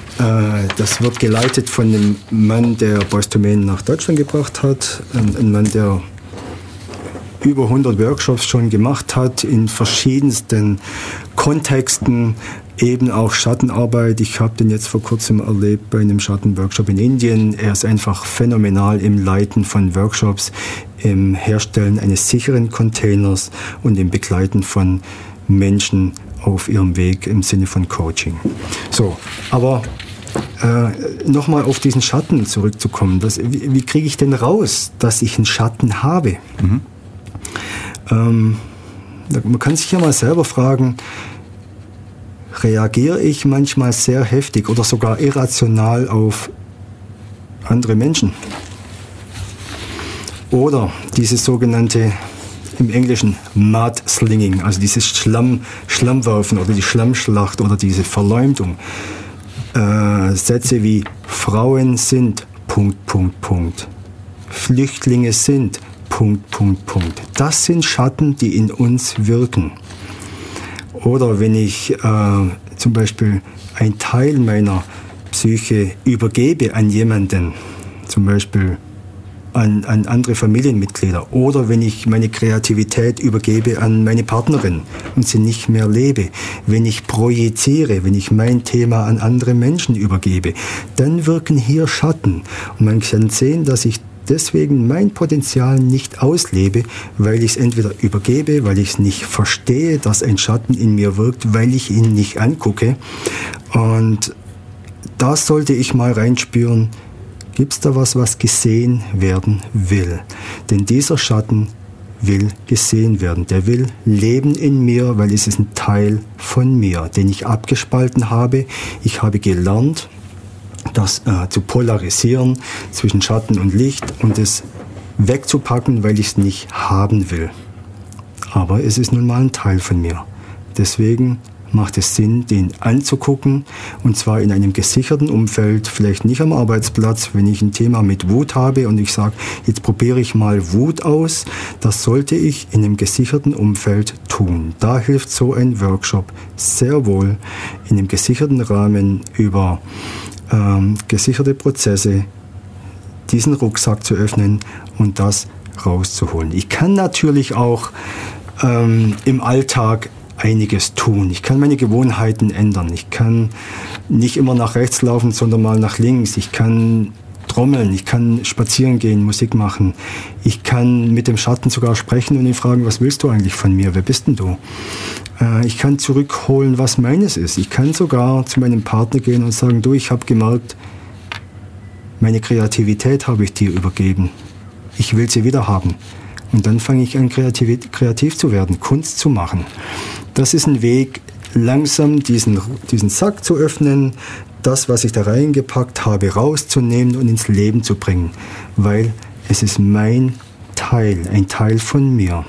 Das wird geleitet von einem Mann, der Boys to Men nach Deutschland gebracht hat. Ein Mann, der über hundert Workshops schon gemacht hat, in verschiedensten Kontexten, eben auch Schattenarbeit. Ich habe den jetzt vor kurzem erlebt bei einem Schattenworkshop in Indien. Er ist einfach phänomenal im Leiten von Workshops, im Herstellen eines sicheren Containers und im Begleiten von Menschen auf ihrem Weg im Sinne von Coaching. So, aber Äh, nochmal auf diesen Schatten zurückzukommen. Das, wie wie kriege ich denn raus, dass ich einen Schatten habe? Mhm. Ähm, man kann sich ja mal selber fragen, reagiere ich manchmal sehr heftig oder sogar irrational auf andere Menschen? Oder dieses sogenannte im Englischen Mudslinging, also dieses Schlamm, Schlammwerfen oder die Schlammschlacht oder diese Verleumdung. Äh, Sätze wie Frauen sind Punkt, Punkt, Punkt. Flüchtlinge sind Punkt, Punkt, Punkt. Das sind Schatten, die in uns wirken. Oder wenn ich äh, zum Beispiel einen Teil meiner Psyche übergebe an jemanden, zum Beispiel an, an andere Familienmitglieder oder wenn ich meine Kreativität übergebe an meine Partnerin und sie nicht mehr lebe, wenn ich projiziere, wenn ich mein Thema an andere Menschen übergebe, dann wirken hier Schatten. Und man kann sehen, dass ich deswegen mein Potenzial nicht auslebe, weil ich es entweder übergebe, weil ich es nicht verstehe, dass ein Schatten in mir wirkt, weil ich ihn nicht angucke. Und da sollte ich mal reinspüren, gibt es da was, was gesehen werden will? Denn dieser Schatten will gesehen werden. Der will leben in mir, weil es ist ein Teil von mir, den ich abgespalten habe. Ich habe gelernt, das äh, zu polarisieren zwischen Schatten und Licht und es wegzupacken, weil ich es nicht haben will. Aber es ist nun mal ein Teil von mir. Deswegen macht es Sinn, den anzugucken und zwar in einem gesicherten Umfeld, vielleicht nicht am Arbeitsplatz, wenn ich ein Thema mit Wut habe und ich sage, jetzt probiere ich mal Wut aus, das sollte ich in einem gesicherten Umfeld tun. Da hilft so ein Workshop sehr wohl in einem gesicherten Rahmen über ähm, gesicherte Prozesse diesen Rucksack zu öffnen und das rauszuholen. Ich kann natürlich auch ähm, im Alltag einiges tun. Ich kann meine Gewohnheiten ändern. Ich kann nicht immer nach rechts laufen, sondern mal nach links. Ich kann trommeln, ich kann spazieren gehen, Musik machen. Ich kann mit dem Schatten sogar sprechen und ihn fragen, was willst du eigentlich von mir? Wer bist denn du? Äh, ich kann zurückholen, was meines ist. Ich kann sogar zu meinem Partner gehen und sagen, du, ich habe gemerkt, meine Kreativität habe ich dir übergeben. Ich will sie wieder haben. Und dann fange ich an, kreativ, kreativ zu werden, Kunst zu machen. Das ist ein Weg, langsam diesen, diesen Sack zu öffnen, das, was ich da reingepackt habe, rauszunehmen und ins Leben zu bringen. Weil es ist mein Teil, ein Teil von mir.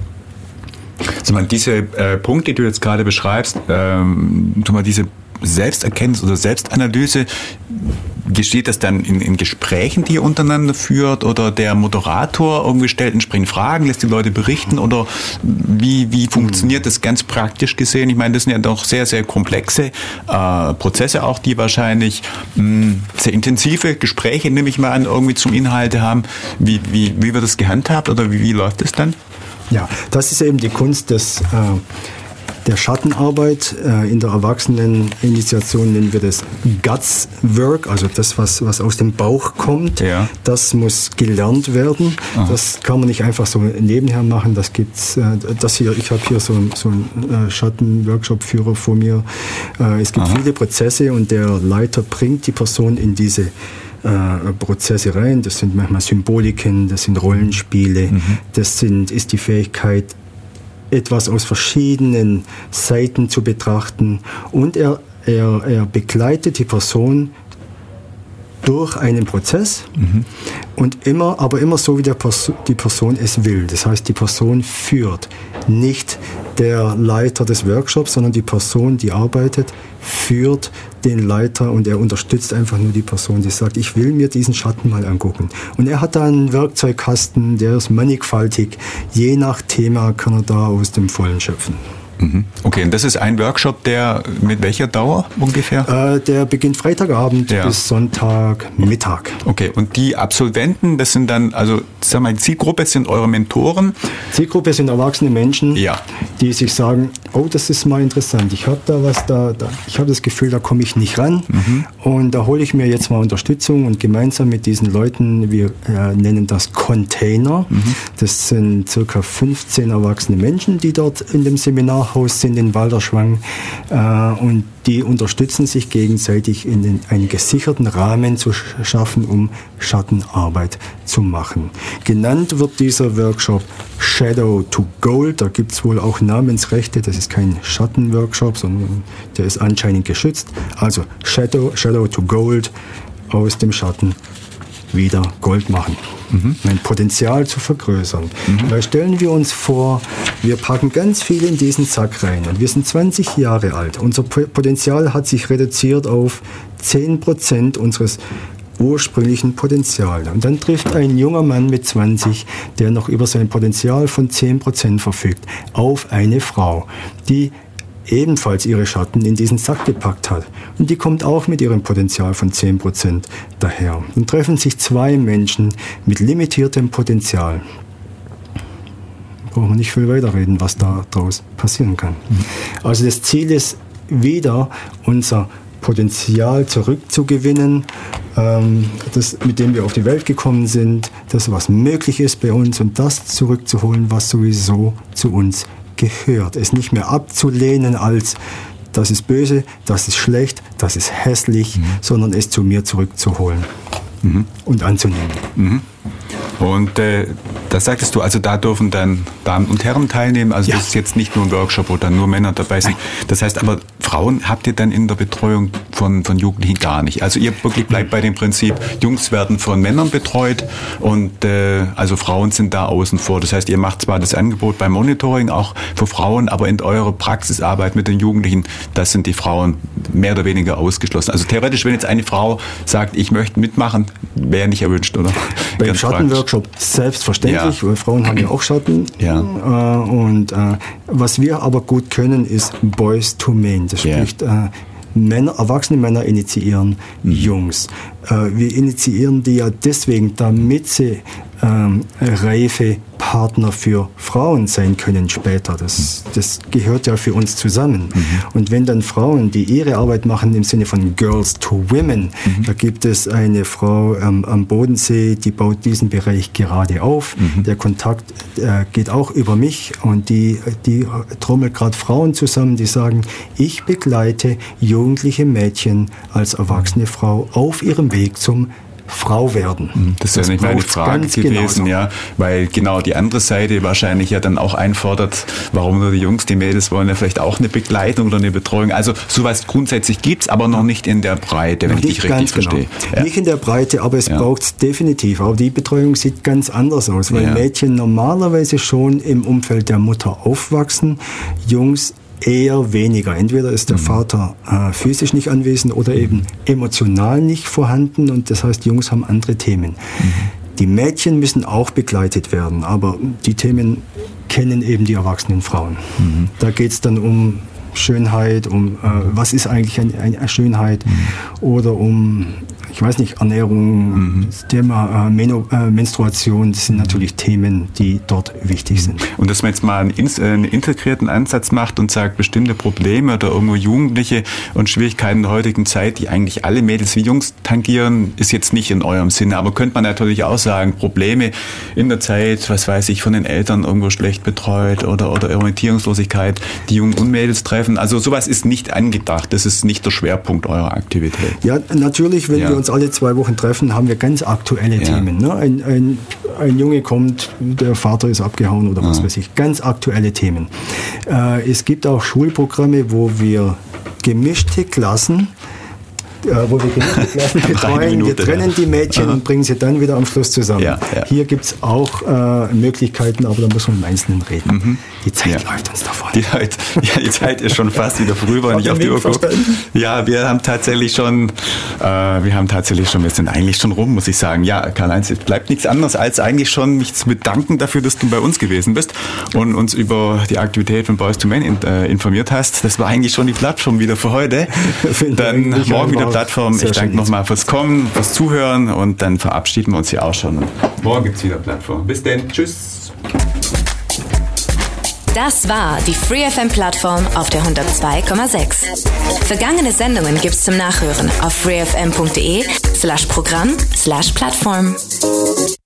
Also mal diese äh, Punkte, die du jetzt gerade beschreibst, ähm, mal diese Selbsterkenntnis oder Selbstanalyse, geschieht das dann in, in Gesprächen, die ihr untereinander führt, oder der Moderator irgendwie stellt entsprechende Fragen, lässt die Leute berichten, oder wie, wie funktioniert das ganz praktisch gesehen? Ich meine, das sind ja doch sehr, sehr komplexe äh, Prozesse auch, die wahrscheinlich mh, sehr intensive Gespräche, nehme ich mal an, irgendwie zum Inhalte haben. Wie, wie, wie wird das gehandhabt oder wie, wie läuft das dann? Ja, das ist eben die Kunst des äh der Schattenarbeit. In der Erwachseneninitiation nennen wir das Guts Work, also das, was, was aus dem Bauch kommt. Ja. Das muss gelernt werden. Aha. Das kann man nicht einfach so nebenher machen. Das gibt's, das hier, ich habe hier so, so einen Schattenworkshop-Führer vor mir. Es gibt Aha. viele Prozesse und der Leiter bringt die Person in diese Prozesse rein. Das sind manchmal Symboliken, das sind Rollenspiele, mhm. das sind, ist die Fähigkeit, etwas aus verschiedenen Seiten zu betrachten, und er, er, er begleitet die Person durch einen Prozess mhm. und immer, aber immer so, wie der Pers- die Person es will. Das heißt, die Person führt, nicht der Leiter des Workshops, sondern die Person, die arbeitet, führt den Leiter und er unterstützt einfach nur die Person, die sagt, ich will mir diesen Schatten mal angucken. Und er hat da einen Werkzeugkasten, der ist mannigfaltig. Je nach Thema kann er da aus dem Vollen schöpfen. Okay, und das ist ein Workshop, der mit welcher Dauer ungefähr? Äh, der beginnt Freitagabend ja. bis Sonntagmittag. Okay, und die Absolventen, das sind dann, also sag mal, die Zielgruppe sind eure Mentoren? Zielgruppe sind erwachsene Menschen, ja. die sich sagen, oh, das ist mal interessant, ich habe da was, da, da ich habe das Gefühl, da komme ich nicht ran mhm. und da hole ich mir jetzt mal Unterstützung und gemeinsam mit diesen Leuten, wir äh, nennen das Container, mhm. das sind circa fünfzehn erwachsene Menschen, die dort in dem Seminar Haus sind in Walderschwang äh, und die unterstützen sich gegenseitig in den, einen gesicherten Rahmen zu sch- schaffen, um Schattenarbeit zu machen. Genannt wird dieser Workshop Shadow to Gold. Da gibt es wohl auch Namensrechte. Das ist kein Schattenworkshop, sondern der ist anscheinend geschützt. Also Shadow, Shadow to Gold, aus dem Schatten wieder Gold machen. Mhm. Mein Potenzial zu vergrößern. Mhm. Weil stellen wir uns vor, wir packen ganz viel in diesen Sack rein und wir sind zwanzig Jahre alt. Unser Potenzial hat sich reduziert auf zehn Prozent unseres ursprünglichen Potenzials. Und dann trifft ein junger Mann mit zwanzig, der noch über sein Potenzial von zehn Prozent verfügt, auf eine Frau, die ebenfalls ihre Schatten in diesen Sack gepackt hat. Und die kommt auch mit ihrem Potenzial von zehn Prozent daher. Und treffen sich zwei Menschen mit limitiertem Potenzial. Brauchen wir nicht viel weiterreden, was daraus passieren kann. Also das Ziel ist wieder, unser Potenzial zurückzugewinnen, ähm, das, mit dem wir auf die Welt gekommen sind, das, was möglich ist bei uns, und das zurückzuholen, was sowieso zu uns gehört. Es nicht mehr abzulehnen als das ist böse, das ist schlecht, das ist hässlich, mhm. sondern es zu mir zurückzuholen mhm. und anzunehmen. Mhm. Und äh, da sagtest du, also da dürfen dann Damen und Herren teilnehmen, also ja. das ist jetzt nicht nur ein Workshop, wo dann nur Männer dabei sind. Nein. Das heißt aber, Frauen habt ihr dann in der Betreuung von, von Jugendlichen gar nicht. Also ihr wirklich bleibt bei dem Prinzip, Jungs werden von Männern betreut und äh, also Frauen sind da außen vor. Das heißt, ihr macht zwar das Angebot beim Monitoring auch für Frauen, aber in eurer Praxisarbeit mit den Jugendlichen, das sind die Frauen mehr oder weniger ausgeschlossen. Also theoretisch, wenn jetzt eine Frau sagt, ich möchte mitmachen, wäre nicht erwünscht, oder? Beim Schattenworkshop selbstverständlich, ja. weil Frauen haben ja auch Schatten. Ja. Äh, und äh, was wir aber gut können, ist Boys to Men. Das spricht ja. äh, Männer, erwachsene Männer initiieren mhm. Jungs. Äh, wir initiieren die ja deswegen, damit sie ähm, reife Partner für Frauen sein können später. Das, das gehört ja für uns zusammen. Mhm. Und wenn dann Frauen, die ihre Arbeit machen im Sinne von Girls to Women, mhm. da gibt es eine Frau ähm, am Bodensee, die baut diesen Bereich gerade auf. Mhm. Der Kontakt äh, geht auch über mich und die, die trommelt gerade Frauen zusammen, die sagen, ich begleite jugendliche Mädchen als erwachsene Frau auf ihrem Weg zum Frau werden. Das ist das ja nicht meine Frage gewesen, ja, weil genau die andere Seite wahrscheinlich ja dann auch einfordert, warum nur die Jungs, die Mädels wollen ja vielleicht auch eine Begleitung oder eine Betreuung. Also sowas grundsätzlich gibt's, aber noch nicht in der Breite, wenn ich dich richtig verstehe. Ja. Nicht in der Breite, aber es ja. braucht es definitiv. Aber die Betreuung sieht ganz anders aus, weil ja. Mädchen normalerweise schon im Umfeld der Mutter aufwachsen, Jungs eher weniger. Entweder ist der mhm. Vater äh, physisch nicht anwesend oder eben emotional nicht vorhanden und das heißt, Jungs haben andere Themen. Mhm. Die Mädchen müssen auch begleitet werden, aber die Themen kennen eben die erwachsenen Frauen. Mhm. Da geht es dann um Schönheit, um äh, was ist eigentlich eine, eine Schönheit mhm. oder um, ich weiß nicht, Ernährung, mhm. das Thema äh, Meno, äh, Menstruation, das sind natürlich Themen, die dort wichtig sind. Und dass man jetzt mal einen, einen integrierten Ansatz macht und sagt, bestimmte Probleme oder irgendwo Jugendliche und Schwierigkeiten der heutigen Zeit, die eigentlich alle Mädels wie Jungs tangieren, ist jetzt nicht in eurem Sinne. Aber könnte man natürlich auch sagen, Probleme in der Zeit, was weiß ich, von den Eltern irgendwo schlecht betreut oder, oder Orientierungslosigkeit, die Jungen und Mädels treffen. Also sowas ist nicht angedacht, das ist nicht der Schwerpunkt eurer Aktivität. Ja, natürlich, wenn ja. wir uns alle zwei Wochen treffen, haben wir ganz aktuelle ja. Themen. Ne? Ein, ein, ein Junge kommt, der Vater ist abgehauen oder ja. was weiß ich, ganz aktuelle Themen. Äh, es gibt auch Schulprogramme, wo wir gemischte Klassen Äh, wo wir gemischte Klassen betreuen. Minute, wir trennen ja. die Mädchen Aha. und bringen sie dann wieder am Schluss zusammen. Ja, ja. Hier gibt es auch äh, Möglichkeiten, aber da muss man im Einzelnen reden. Mhm. Die Zeit ja. läuft uns davon. Die Zeit, ja, die Zeit ist schon fast wieder vorüber, wenn ich auf die Uhr gucke. Ja, wir haben tatsächlich schon, äh, wir haben tatsächlich schon, wir sind eigentlich schon rum, muss ich sagen. Ja, Karl-Heinz, es bleibt nichts anderes, als eigentlich schon mich zu bedanken dafür, dass du bei uns gewesen bist und uns über die Aktivität von Boys to Men in, äh, informiert hast. Das war eigentlich schon die Plattform wieder für heute. Dann morgen wieder Plattform. Ich danke nochmal fürs Kommen, fürs Zuhören und dann verabschieden wir uns hier auch schon. Morgen gibt es wieder Plattform. Bis dann. Tschüss. Das war die Free F M Plattform auf der hundertzwei Komma sechs. Vergangene Sendungen gibt's zum Nachhören auf freefm punkt de slash Programm slash Plattform.